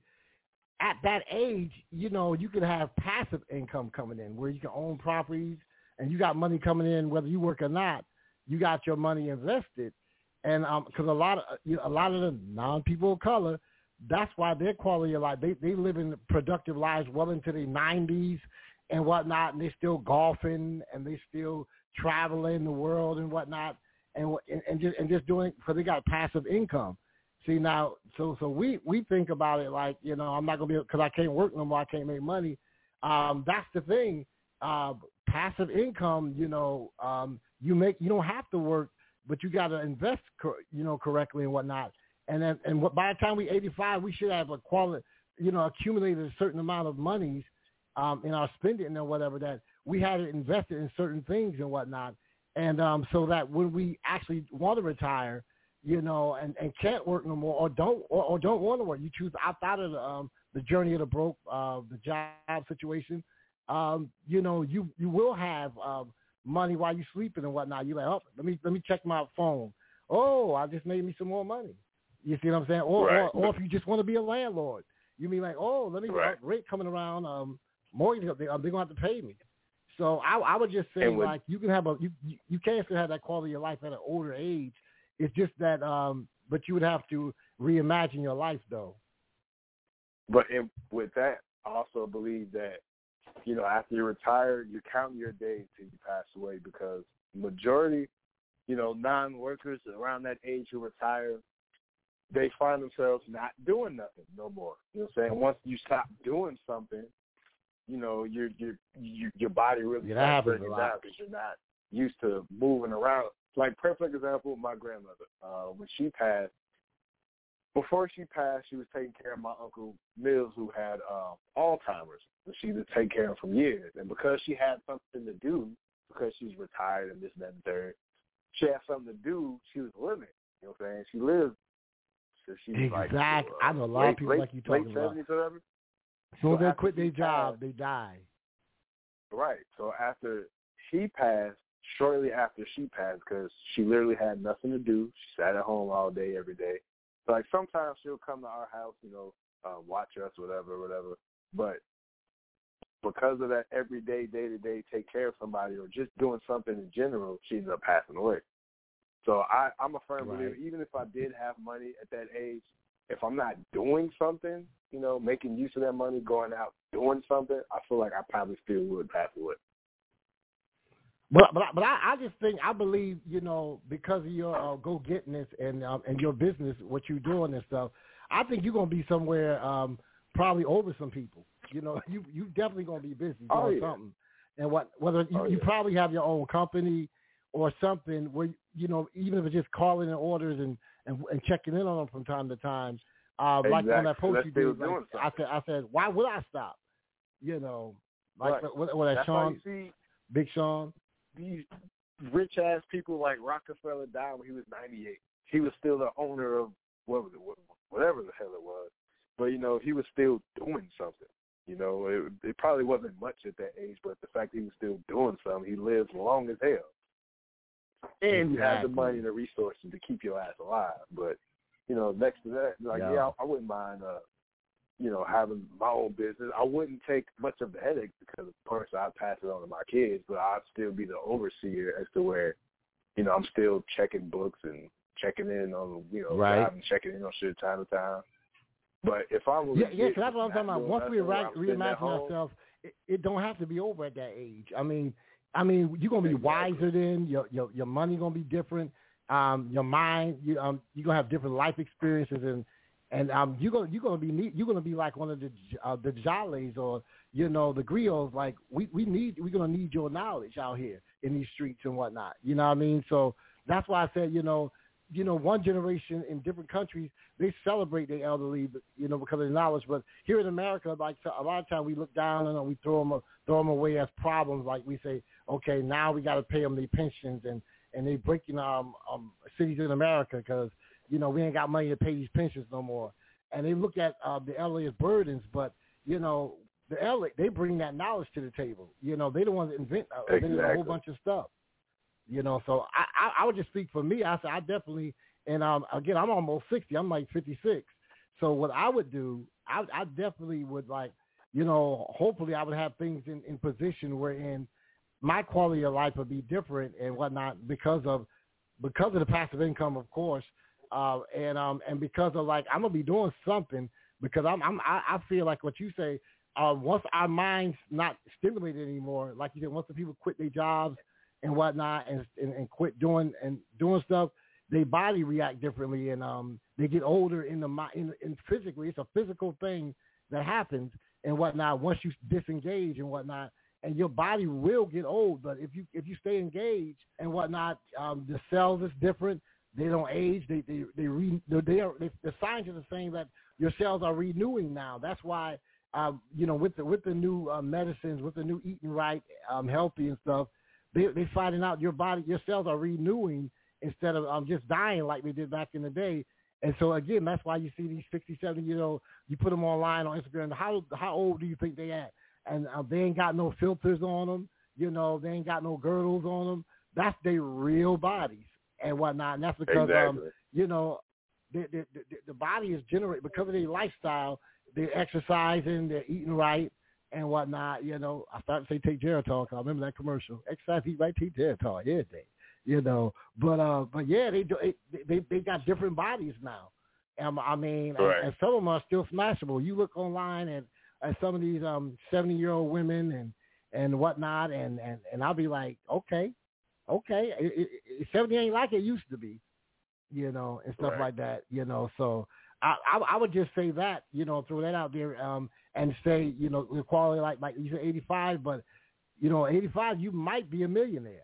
At that age, you know, you can have passive income coming in where you can own properties and you got money coming in whether you work or not. You got your money invested, and um, because a lot of you know, a lot of the non-people of color, that's why their quality of life, they they live in productive lives well into their nineties and whatnot, and they still golfing and they still traveling the world and whatnot, and and, and just and just doing because they got passive income. See now, so so we, we think about it like, you know, I'm not gonna be because I can't work no more, I can't make money. Um, that's the thing. Uh, passive income, you know, um, you make you don't have to work, but you got to invest, cor- you know, correctly and whatnot. And then and what, by the time we eighty-five, we should have a quality, you know, accumulated a certain amount of monies um, in our spending or whatever, that we had it invested in certain things and whatnot, and um, so that when we actually want to retire, you know, and, and can't work no more, or don't or, or don't want to work, you choose opt out of the, um, the journey of the broke, uh, the job situation. Um, you know, you, you will have um, money while you're sleeping and whatnot. You're like, oh, let me let me check my phone. Oh, I just made me some more money. You see what I'm saying? Or right. or, or if you just want to be a landlord, you mean like, oh, let me right. rate coming around, um, mortgage, they, they're gonna have to pay me. So I, I would just say, with, like, you can have a you you, you can still have that quality of life at an older age. It's just that, um, but you would have to reimagine your life, though. But in, with that, I also believe that, you know, after you retire, you count your days till you pass away, because majority, you know, non-workers around that age who retire, they find themselves not doing nothing no more. You know what I'm saying? Once you stop doing something, you know, your your your, your body really yeah, starts breaking down because you're not used to moving around. Like, perfect example, my grandmother, uh, when she passed, before she passed, she was taking care of my Uncle Mills, who had uh, Alzheimer's. She had to take care of him for years. And because she had something to do, because she's retired and this, that, and third, she had something to do, she was living. You know what I'm saying? She lived. So she was exactly. Like, uh, I know a lot late, of people late, like you talking late about. seventies or whatever. As soon as So they quit their passed, job, they die. right. So after he passed, shortly after she passed, because she literally had nothing to do. She sat at home all day, every day. So, like, sometimes she'll come to our house, you know, uh, watch us, whatever, whatever. But because of that everyday, day-to-day take care of somebody or just doing something in general, she ended up passing away. So I, I'm a firm Right. believer, even if I did have money at that age, if I'm not doing something, you know, making use of that money, going out, doing something, I feel like I probably still would pass away. But but but I, I just think I believe, you know, because of your uh, go gettingness and um, and your business, what you're doing and stuff, I think you're gonna be somewhere um, probably over some people. You know, you you definitely gonna be busy doing oh, yeah. something, and what whether you, oh, you yeah. probably have your own company or something where, you know, even if it's just calling in orders and, and, and checking in on them from time to time. Uh, exactly. Like on that post That's you still did, like, doing I said, I said, why would I stop? You know, like right. what, what that That's Sean, why you see Big Sean. these rich ass people like Rockefeller died when he was ninety-eight. He was still the owner of what was it, whatever the hell it was. But you know, he was still doing something. You know, it, it probably wasn't much at that age, but the fact that he was still doing something, he lived long as hell. And exactly. you have the money and the resources to keep your ass alive. But, you know, next to that, like, yeah, yeah, I, I wouldn't mind, uh, you know, having my own business. I wouldn't take much of the headache because, of course, I'd pass it on to my kids, but I'd still be the overseer as to where, you know, I'm still checking books and checking in on, you know, right. driving, checking in on shit time to time. But if I was yeah, yeah, because that's what I'm talking about. Once we re- reimagine home, ourselves, it, it don't have to be over at that age. I mean, I mean, you're gonna be exactly. wiser then. Your your your money gonna be different. Um, your mind, you um, you're gonna have different life experiences, and and um, you're gonna you're gonna be neat, you're gonna be like one of the uh, the Jollies or you know the Griots. Like we we need we're gonna need your knowledge out here in these streets and whatnot. You know what I mean? So that's why I said, you know. You know, one generation in different countries, they celebrate their elderly, you know, because of the knowledge. But here in America, like a lot of times we look down on them, we throw them, throw them away as problems. Like we say, okay, now we got to pay them their pensions, and, and they breaking um, um, cities in America because, you know, we ain't got money to pay these pensions no more. And they look at uh, the elderly as burdens, but, you know, the elderly, they bring that knowledge to the table. You know, they the ones that invent, uh, exactly. invent a whole bunch of stuff. You know, so I, I, I would just speak for me. I said I definitely, and um, again, I'm almost sixty. I'm like fifty-six. So what I would do, I, I definitely would like, you know, hopefully I would have things in, in position wherein my quality of life would be different and whatnot because of because of the passive income, of course, uh, and um, and because of like I'm gonna be doing something because I'm, I'm I, I feel like what you say. Uh, once our minds not stimulated anymore, like you said, once the people quit their jobs and whatnot, and, and and quit doing and doing stuff, their body react differently, and um they get older in the in, in physically. It's a physical thing that happens and whatnot. Once you disengage and whatnot, and your body will get old. But if you if you stay engaged and whatnot, um, the cells is different. They don't age. They they they re, they are they, the scientists are saying that your cells are renewing now. That's why um you know with the with the new uh, medicines, with the new eating right, um healthy and stuff. They they finding out your body, your cells are renewing instead of um, just dying like they did back in the day. And so again, that's why you see these sixty, seventy year old. You put them online on Instagram. How how old do you think they at? And uh, they ain't got no filters on them. You know, they ain't got no girdles on them. That's their real bodies and whatnot. And that's because exactly. um you know the the, the the body is generated because of their lifestyle. They're exercising. They're eating right. And whatnot, you know, I started to say take Geritol. I remember that commercial. Exercise, eat right, take Geritol every day, you know. But uh, but yeah, they do. They they, they got different bodies now. Um, I mean, right. and, and some of them are still smashable. You look online and at some of these um seventy year old women and and whatnot, and and and I'll be like, okay, okay, it, it, it, seventy ain't like it used to be, you know, and stuff right. like that, you know. So I, I I would just say that, you know, throw that out there. Um. And say, you know, the quality like like you said eighty-five, but you know, eighty-five you might be a millionaire.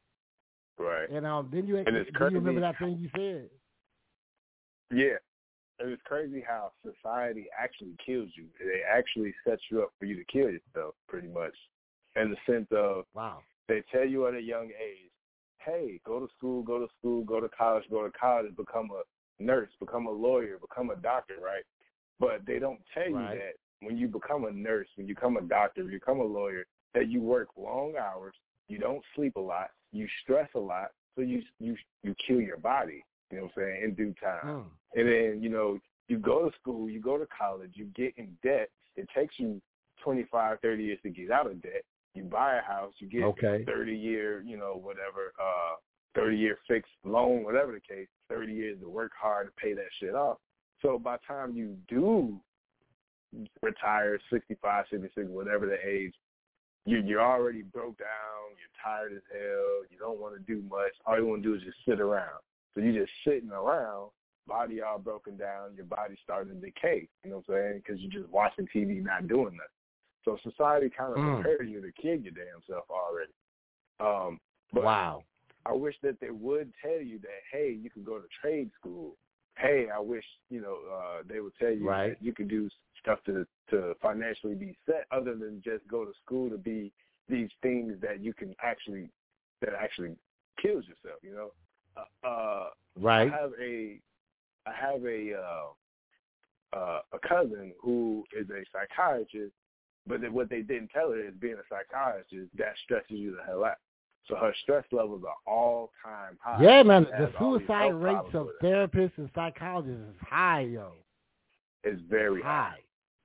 Right. And um, then you and it's then crazy. you remember that thing you said. Yeah, and it's crazy how society actually kills you. They actually set you up for you to kill yourself, pretty much, in the sense of wow. They tell you at a young age, hey, go to school, go to school, go to college, go to college, become a nurse, become a lawyer, become a doctor, right? But they don't tell you right. that when you become a nurse, when you become a doctor, when you become a lawyer, that you work long hours, you don't sleep a lot, you stress a lot, so you you you kill your body, you know what I'm saying, in due time. Mm. And then, you know, you go to school, you go to college, you get in debt. It takes you twenty-five, thirty years to get out of debt. You buy a house, you get okay. thirty-year, you know, whatever, uh, thirty-year fixed loan, whatever the case, thirty years to work hard to pay that shit off. So by the time you do retire, sixty-five, sixty-six, whatever the age, you, you're already broke down, you're tired as hell, you don't want to do much. All you want to do is just sit around. So you're just sitting around, body all broken down, your body's starting to decay, you know what I'm saying, because you're just watching T V, not doing nothing. So society kind of mm. prepares you to kill your damn self already. Um, but wow. I wish that they would tell you that, hey, you can go to trade school. Hey, I wish, you know, uh, they would tell you right. that you could do stuff to to financially be set other than just go to school to be these things that you can actually, that actually kills yourself, you know. Uh, uh, right. I have a, I have a, uh, uh, a cousin who is a psychiatrist, but then what they didn't tell her is being a psychiatrist, that stresses you the hell out. So her stress levels are all-time high. Yeah, man, the suicide rates of therapists and psychologists is high, yo. It's very high. high.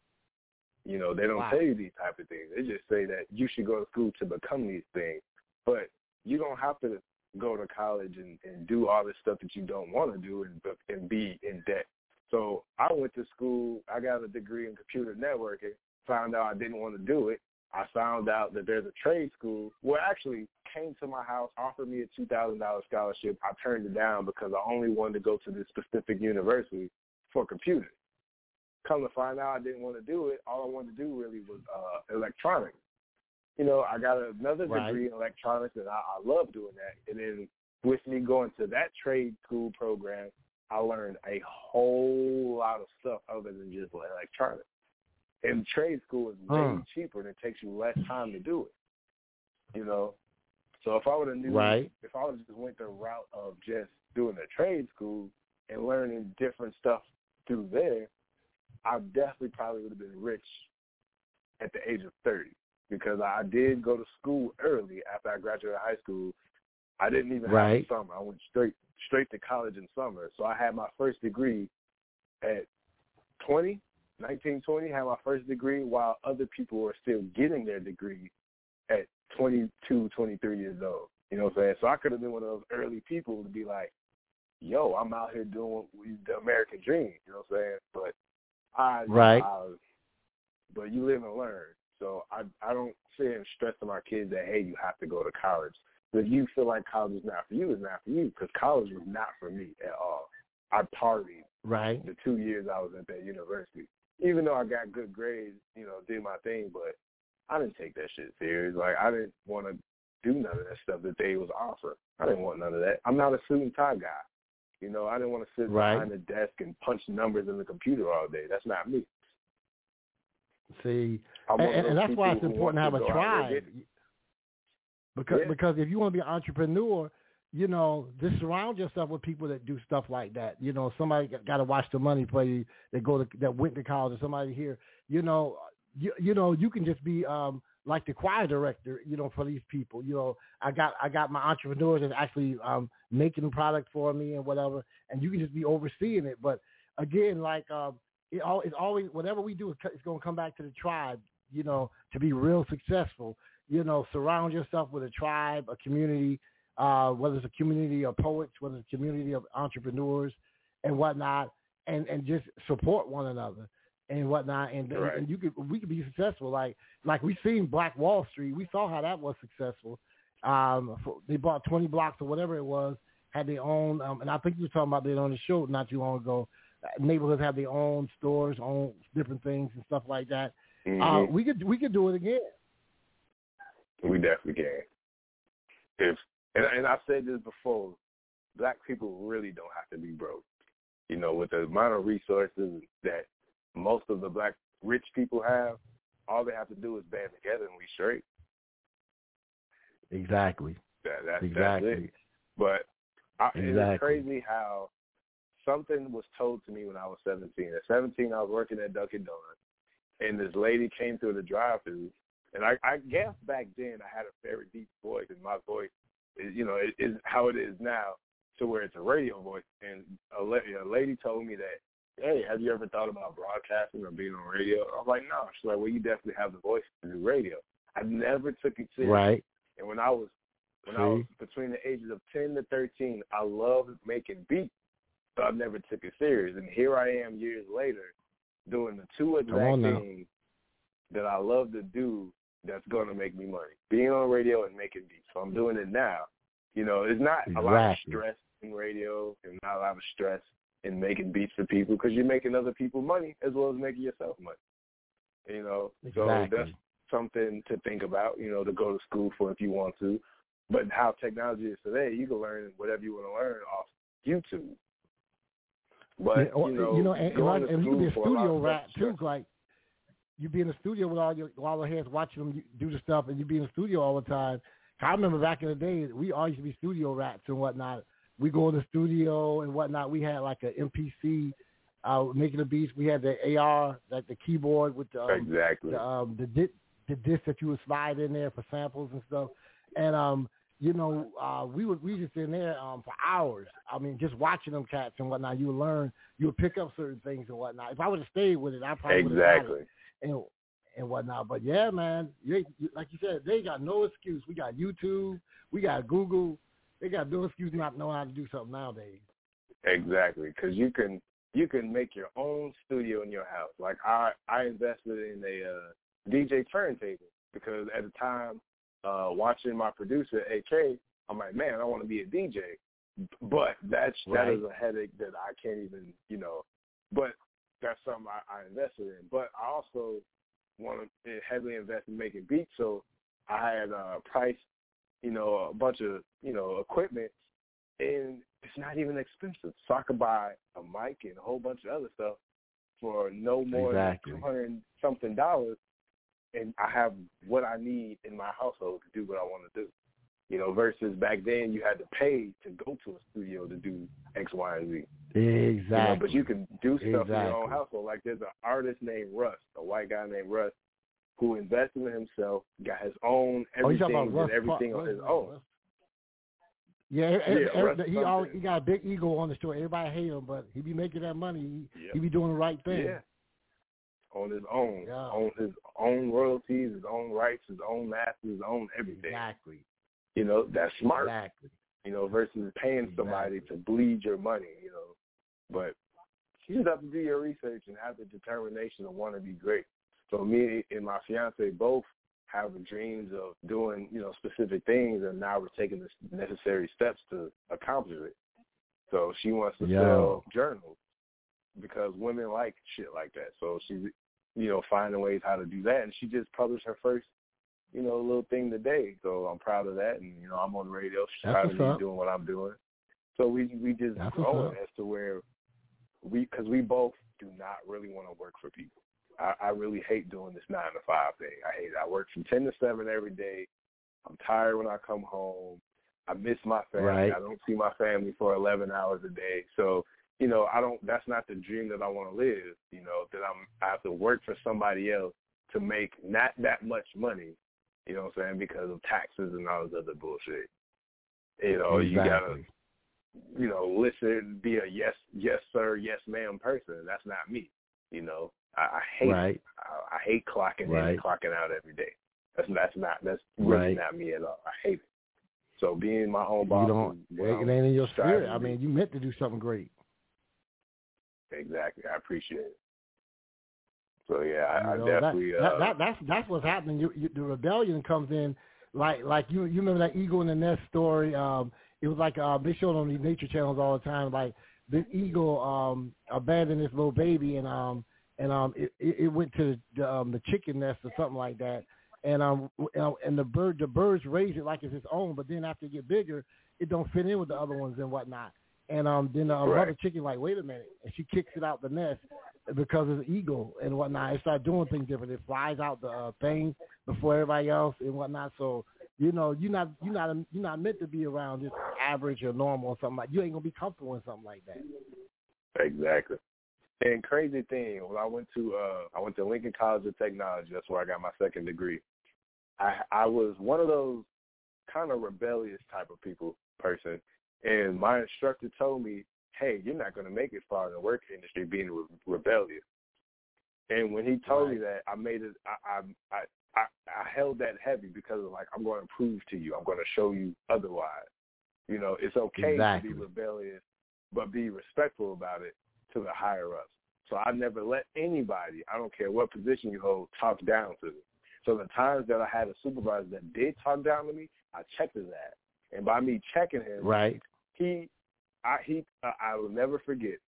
You know, they don't wow. tell you these type of things. They just say that you should go to school to become these things. But you don't have to go to college and, and do all this stuff that you don't want to do and, and be in debt. So I went to school. I got a degree in computer networking, found out I didn't want to do it. I found out that there's a trade school. Well, actually came to my house, offered me a two thousand dollars scholarship. I turned it down because I only wanted to go to this specific university for computers. Come to find out I didn't want to do it. All I wanted to do really was uh, electronics. You know, I got another right. degree in electronics, and I, I love doing that. And then with me going to that trade school program, I learned a whole lot of stuff other than just electronics. And trade school is way huh. cheaper, and it takes you less time to do it. You know, so if I would have knew, right. if I would have just went the route of just doing a trade school and learning different stuff through there, I definitely probably would have been rich at the age of thirty, because I did go to school early after I graduated high school. I didn't even right. have a summer. I went straight straight to college in summer. So I had my first degree at twenty, nineteen, twenty, had my first degree while other people were still getting their degree at twenty-two, twenty-three years old. You know what I'm saying? So I could have been one of those early people to be like, yo, I'm out here doing the American dream. You know what I'm saying? But I, right. I, but you live and learn. So I I don't sit and stress to my kids that, hey, you have to go to college. But if you feel like college is not for you, it's not for you, because college was not for me at all. I partied right. the two years I was at that university. Even though I got good grades, you know, did my thing, but I didn't take that shit serious. Like, I didn't want to do none of that stuff that they was offering. I didn't want none of that. I'm not a suit and tie guy. You know, I didn't want to sit right. behind the desk and punch numbers in the computer all day. That's not me. See, and, and that's why it's important to have a tribe. Because yeah. because if you want to be an entrepreneur, you know, just surround yourself with people that do stuff like that. You know, somebody got to watch the money for you that go to that went to college, or somebody here. You know, you you know, you can just be um like the choir director. You know, for these people. You know, I got I got my entrepreneurs that actually um making product for me and whatever, and you can just be overseeing it. But again, like um. It all, it's always, whatever we do, it's going to come back to the tribe, you know, to be real successful. You know, surround yourself with a tribe, a community, uh, whether it's a community of poets, whether it's a community of entrepreneurs and whatnot, and, and just support one another and whatnot. And, right. and you could, we could be successful. Like, like we've seen Black Wall Street. We saw how that was successful. Um, for, they bought twenty blocks or whatever it was, had their own, um, and I think you were talking about that on the show not too long ago. Neighborhoods have their own stores, own different things and stuff like that. Mm-hmm. Uh, we could we could do it again. We definitely can. If and, and I've said this before, black people really don't have to be broke. You know, with the amount of resources that most of the black rich people have, all they have to do is band together and we straight. Exactly. That, that, exactly. That's it. But I, exactly. It's crazy how something was told to me when I was seventeen. At seventeen, I was working at Dunkin' Donuts, and this lady came through the drive-thru, And I, I guess back then I had a very deep voice, and my voice, is, you know, is, is how it is now, to where it's a radio voice. And a, la- a lady told me that, hey, have you ever thought about broadcasting or being on radio? I was like, no. She's like, well, you definitely have the voice to do radio. I never took it serious. Right. And when I was when See? I was between the ages of ten to thirteen, I loved making beats, but I never took it serious. And here I am years later doing the two exact things that I love to do that's going to make me money, being on radio and making beats. So I'm doing it now. You know, it's not exactly. a lot of stress in radio and not a lot of stress in making beats for people, because you're making other people money as well as making yourself money. You know, exactly. So that's something to think about, you know, to go to school for if you want to. But how technology is today, you can learn whatever you want to learn off YouTube. But, yeah, or, you know, you know and, and, and you can be a studio rat, too. Stuff. Like, you be in the studio with all your all the heads watching them do the stuff, and you be in the studio all the time. I remember back in the day, we all used to be studio rats and whatnot. We go in the studio and whatnot. We had like an M P C uh, making the beats. We had the A R, like the keyboard with the um, exactly the um, the, di- the disc that you would slide in there for samples and stuff. And um, you know, uh, we would we just in there um, for hours. I mean, just watching them cats and whatnot. You would learn. You would pick up certain things and whatnot. If I would have stayed with it, I probably would have exactly and and whatnot. But yeah, man, you, you, like you said, they got no excuse. We got YouTube. We got Google. They got no excuse not knowing how to do something nowadays. Exactly, because you can you can make your own studio in your house. Like I, I invested in a uh, D J turntable because at the time, uh, watching my producer A K, I'm like, man, I want to be a D J, but that's right. that is a headache that I can't even, you know. But that's something I, I invested in. But I also want to heavily invest in making beats, so I had uh, priced, you know, a bunch of, you know, equipment, and it's not even expensive. So I could buy a mic and a whole bunch of other stuff for no more exactly. than two hundred something dollars, and I have what I need in my household to do what I want to do. You know, versus back then you had to pay to go to a studio to do X, Y, and Z. Exactly. You know, but you can do stuff exactly. in your own household. Like there's an artist named Russ, a white guy named Russ, who invested in himself, got his own everything, oh, did everything Russ, on his Russ, own. Russ. Yeah, yeah every, every, he always, he got a big ego on the show. Everybody hate him, but he be making that money. He, yep. he be doing the right thing. Yeah, on his own, yeah. on his own royalties, his own rights, his own masters, his own everything. Exactly. You know, that's smart. Exactly. You know, versus paying somebody exactly. to bleed your money. You know, but you just have to do your research and have the determination to want to be great. So me and my fiance both have dreams of doing, you know, specific things, and now we're taking the necessary steps to accomplish it. So she wants to Yo. sell journals because women like shit like that. So she's, you know, finding ways how to do that, and she just published her first, you know, little thing today. So I'm proud of that, and you know, I'm on the radio. She's That's proud of me up. doing what I'm doing. So we we just That's growing as to where we, because we both do not really want to work for people. I, I really hate doing this nine to five thing. I hate it. I work from ten to seven every day. I'm tired when I come home. I miss my family. Right. I don't see my family for eleven hours a day. So, you know, I don't. That's not the dream that I want to live. You know, that I'm. I have to work for somebody else to make not that much money. You know what I'm saying? Because of taxes and all this other bullshit. You know, exactly. you gotta, you know, listen, be a yes, yes sir, yes ma'am person. That's not me. You know. I, I hate right. I, I hate clocking right. in and clocking out every day. That's that's not that's really right. not me at all. I hate it. So being my own boss, you don't, it ain't in your spirit. I mean, you meant to do something great. Exactly. I appreciate it. So yeah, I, you know, I definitely. That, uh, that, that's that's what's happening. You, you, the rebellion comes in, like like you you remember that Eagle in the Nest story? Um, it was like uh, they showed on these nature channels all the time. Like this eagle um, abandoned this little baby, and um. And um, it, it went to the, um, the chicken nest or something like that, and um, and the bird, the birds raise it like it's its own. But then after it get bigger, it don't fit in with the other ones and whatnot. And um, then the uh, right. mother chicken like, wait a minute, and she kicks it out the nest because it's an eagle and whatnot. It starts doing things different. It flies out the uh, thing before everybody else and whatnot. So you know, you're not you're not you're not meant to be around just average or normal or something like. You ain't gonna be comfortable in something like that. Exactly. And crazy thing, when I went to uh, I went to Lincoln College of Technology. That's where I got my second degree. I I was one of those kind of rebellious type of people person, and my instructor told me, "Hey, you're not going to make it far in the work industry being re- rebellious." And when he told right. me that, I made it. I, I I I held that heavy because of like I'm going to prove to you. I'm going to show you otherwise. You know, it's okay exactly. to be rebellious, but be respectful about it to the higher ups. So I never let anybody, I don't care what position you hold, talk down to me. So the times that I had a supervisor that did talk down to me, I checked his ass. And by me checking him, right, he, I, he, uh, I will never forget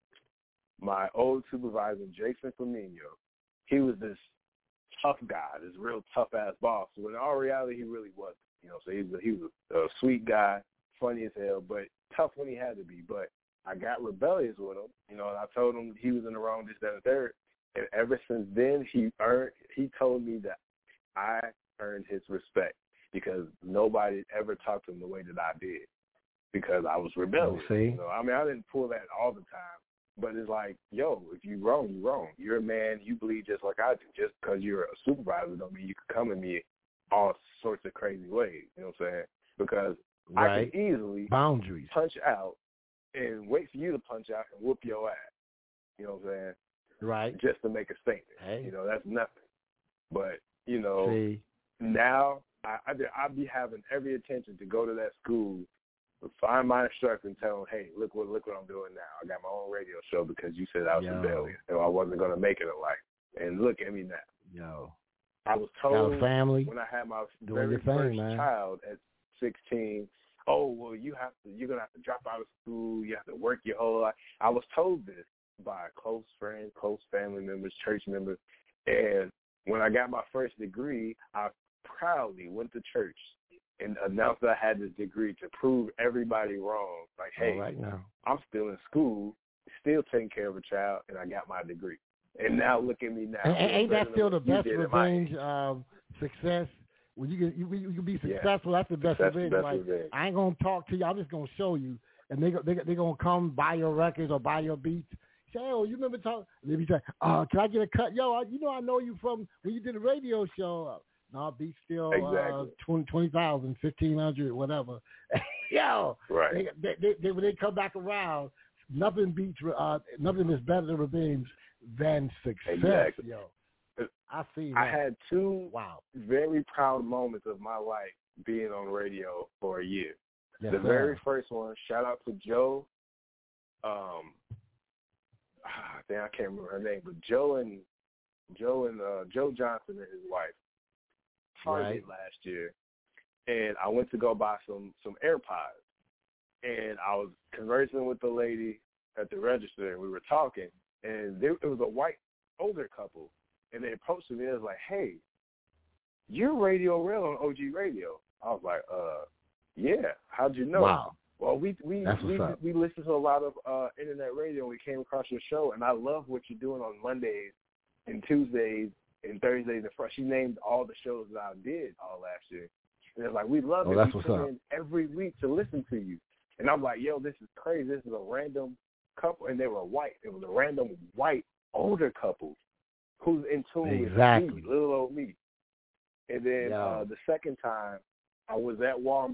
my old supervisor, Jason Flaminio. He was this tough guy, this real tough ass boss. When in all reality, he really wasn't. You know, so he was, he was a, a sweet guy, funny as hell, but tough when he had to be. But I got rebellious with him, you know, and I told him he was in the wrong, this, that, and third. And ever since then, he earned. He told me that I earned his respect because nobody ever talked to him the way that I did because I was rebellious. See? You know, I mean, I didn't pull that all the time, but it's like, yo, if you wrong, you wrong. You're a man. You believe just like I do. Just because you're a supervisor don't mean you can come at me all sorts of crazy ways. You know what I'm saying? Because right. I can easily boundaries punch out and wait for you to punch out and whoop your ass. You know what I'm saying? Right. Just to make a statement. Hey. You know, that's nothing. But, you know, See. now I, I, I'd be having every intention to go to that school, find my instructor and tell him, hey, look what look what I'm doing now. I got my own radio show because you said I was rebellious and I wasn't going to make it in life. And look at me now. Yo. I was told got a family, when I had my doing very your thing, first man. child at sixteen, oh, well, you have to, you're going to have to drop out of school. You have to work your whole life. I was told this by close friends, close family members, church members. And when I got my first degree, I proudly went to church and announced that I had this degree to prove everybody wrong. Like, hey, right now. I'm still in school, still taking care of a child, and I got my degree. And now look at me now. And, and ain't that still the best revenge of success? When you can, you, you can be yeah. successful, that's the best that's revenge. The best like, revenge. I ain't going to talk to you. I'm just going to show you. And they they they going to come buy your records or buy your beats. Say, oh, you remember talking? And they be saying, uh, can I get a cut? Yo, I, you know I know you from when you did a radio show. No, beats still exactly. uh, twenty, twenty thousand, fifteen hundred, whatever. Yo, right. they, they, they, when they come back around, nothing beats, uh, nothing is better than revenge than success. Exactly. Yo, I see. I that. had two wow. very proud moments of my life being on radio for a year. Yes, the sir. very first one, shout out to Joe. Um, I think I can't remember her name, but Joe and Joe and uh, Joe Johnson and his wife. Target right. last year, and I went to go buy some some AirPods, and I was conversing with the lady at the register, and we were talking, and there, it was a white older couple, and they approached me and was like, "Hey, you're Radio Real on O G Radio." I was like, "Uh, yeah. How'd you know?" Wow. Well, we we That's we, what's up. we listen to a lot of uh, internet radio, and we came across your show, and I love what you're doing on Mondays and Tuesdays and Thursdays and Fridays. She named all the shows that I did all last year. And it's like, we love oh, it. That's we what's tune up. in every week to listen to you. And I'm like, yo, this is crazy. This is a random couple. And they were white. It was a random white older couple who's in tune exactly. with me, little old me. And then yeah. uh, the second time, I was at Walmart.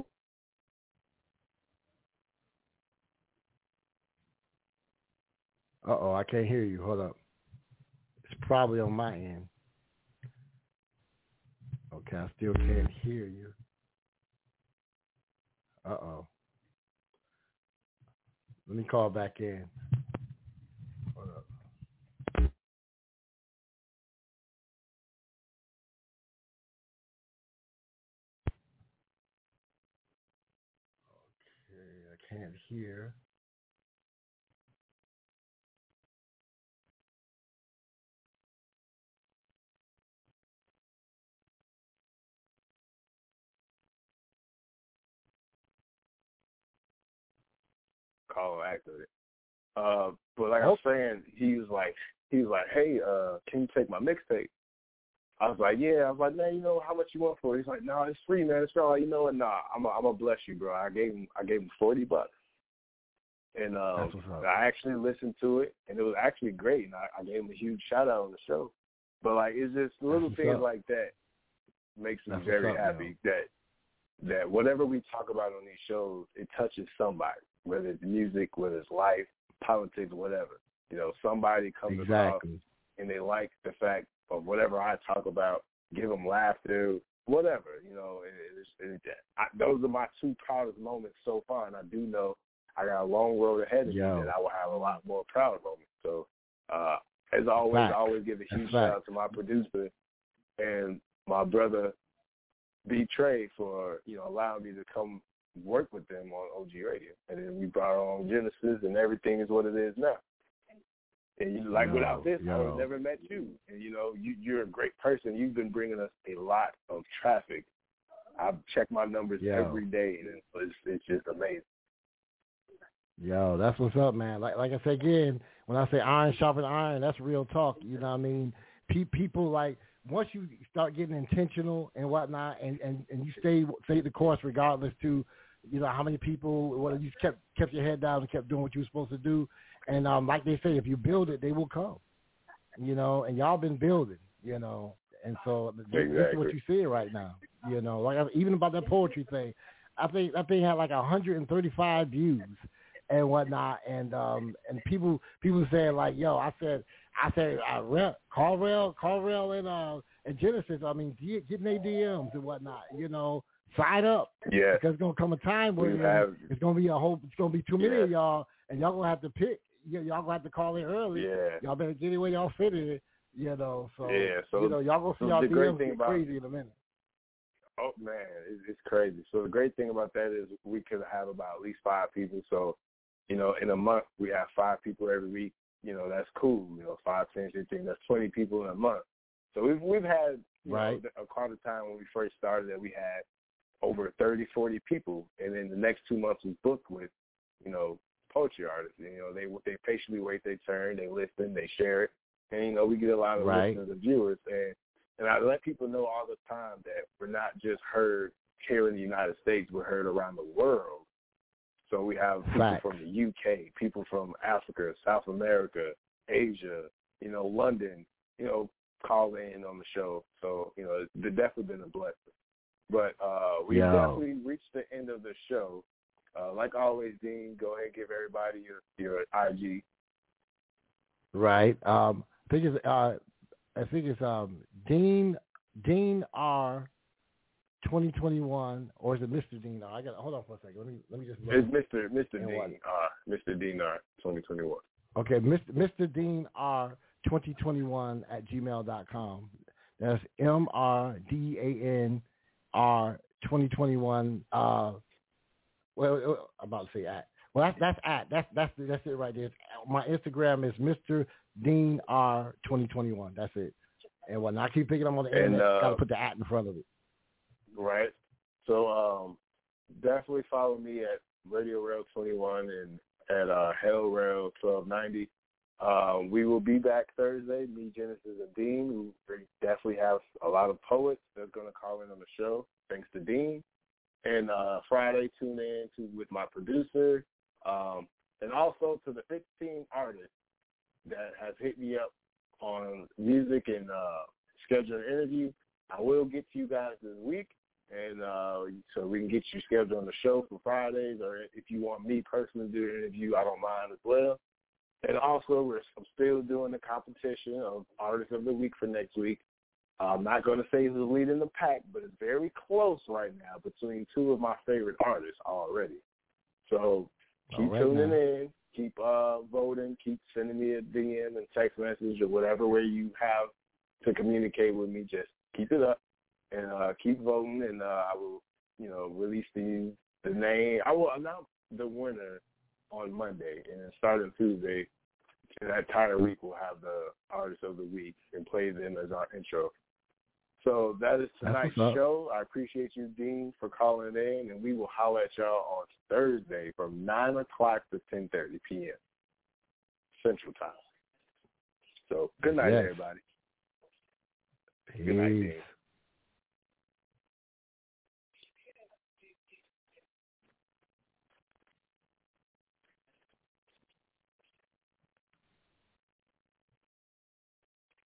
Uh-oh, I can't hear you. Hold up. It's probably on my end. Okay, I still can't hear you. Uh-oh. Let me call back in. Hold up. Okay, I can't hear. Call accident. Uh, but like I was saying, he was like, he was like, hey, uh, can you take my mixtape? I was like, yeah. I was like, man, you know how much you want for it? He's like, no, nah, it's free, man. It's free. I'm like, you know what? Nah, I'm a, I'm gonna bless you, bro. I gave him, I gave him forty bucks, and um, I actually listened to it, and it was actually great. And I, I gave him a huge shout out on the show. But like, it's just little things like that makes me That's very up, happy yo. that that whatever we talk about on these shows, it touches somebody, whether it's music, whether it's life, politics, whatever. You know, somebody comes exactly. across and they like the fact of whatever I talk about, give them laughter, whatever. You know, it, it, it, I, those are my two proudest moments so far, and I do know I got a long road ahead of yo. me that I will have a lot more proud moments. So, uh, as always, Fact. I always give a huge That's shout fact. out to my producer and my brother B Trey for, you know, allowing me to come work with them on O G Radio. And then we brought our own Genesis, and everything is what it is now. And you, like yo, without this, yo. I would have never met you. And you know, you, you're a great person. You've been bringing us a lot of traffic. I've checked my numbers yo. every day, and it's, it's just amazing. Yo, that's what's up, man. Like like I said again, when I say iron sharpen iron, that's real talk. You know what I mean? Pe- people like once you start getting intentional and whatnot, and, and, and you stay stay the course regardless to, you know, how many people, whether you kept kept your head down and kept doing what you were supposed to do. And um, like they say, if you build it, they will come. You know, and y'all been building. You know, and so exactly. this is what you see right now. You know, like even about that poetry thing, I think that thing had like one hundred thirty-five views and whatnot, and um, and people people saying like, yo, I said I said uh, Rel, call Rel, call Rel and uh and Genesis. I mean, get, get in their D Ms and whatnot. You know, sign up. Yeah, because it's gonna come a time where have, it's gonna be a whole. It's gonna be too many yeah. of y'all, and y'all gonna have to pick. Y- y'all gonna have to call in early. Yeah, y'all better get it where y'all fit in. You know, so yeah. So you know, y'all gonna see so y'all the D great Ms thing get about, crazy in a minute. Oh man, it's, it's crazy. So the great thing about that is we could have about at least five people. So, you know, in a month we have five people every week. You know, that's cool. You know, five, ten, fifteen. That's twenty people in a month. So we've we've had you right. know, a quite a time when we first started that we had over thirty, forty people, and then the next two months was booked with, you know, poetry artists. And, you know, they they patiently wait their turn, they listen, they share it, and you know we get a lot of right. listeners and viewers. And and I let people know all the time that we're not just heard here in the United States, we're heard around the world. So we have people Fact. from the U K, people from Africa, South America, Asia, you know, London, you know, call in on the show. So, you know, it's definitely been a blessing. But uh, we've Yo. definitely reached the end of the show. Uh, like always, Dean, go ahead and give everybody your, your I G. Right. Um, I think it's uh, I think it's um, Dean Dean R. twenty twenty-one, or is it Mister Dean R? I got hold on for a second. Let me let me just. Look. It's Mister Mister And Dean what? R. Mister Dean R. twenty twenty-one. Okay, Mister Mister Dean R. twenty twenty-one at gmail dot com. That's M R D A N R twenty twenty-one. Uh, well, I'm about to say at. Well, that's that's at. That's that's that's it right there. My Instagram is Mister Dean R twenty twenty-one. That's it. And when I keep picking them on the internet, uh, gotta put the at in front of it. Right. So um, definitely follow me at Radio Rail twenty-one and at uh, Hell Rail twelve ninety. Um, we will be back Thursday, me, Genesis, and Dean. We definitely have a lot of poets that's going to call in on the show, thanks to Dean. And uh, Friday, tune in to with my producer, um, and also to the fifteen artists that has hit me up on music and uh, schedule an interview. I will get to you guys this week, and uh, so we can get you scheduled on the show for Fridays, or if you want me personally to do an interview, I don't mind as well. And also, we're I'm still doing the competition of Artist of the Week for next week. I'm not going to say who's leading the pack, but it's very close right now between two of my favorite artists already. So keep right, tuning man. in, keep uh, voting, keep sending me a D M and text message or whatever way you have to communicate with me. Just keep it up and uh, keep voting, and uh, I will, you know, release the the name. I will announce the winner on Monday, and then starting Tuesday, that entire week we'll have the Artist of the Week and play them as our intro. So that is tonight's show. I appreciate you, Dean, for calling in, and we will holler at y'all on Thursday from nine o'clock to ten thirty p.m. Central Time. So good night, yes. everybody. Peace. Good night, Dean.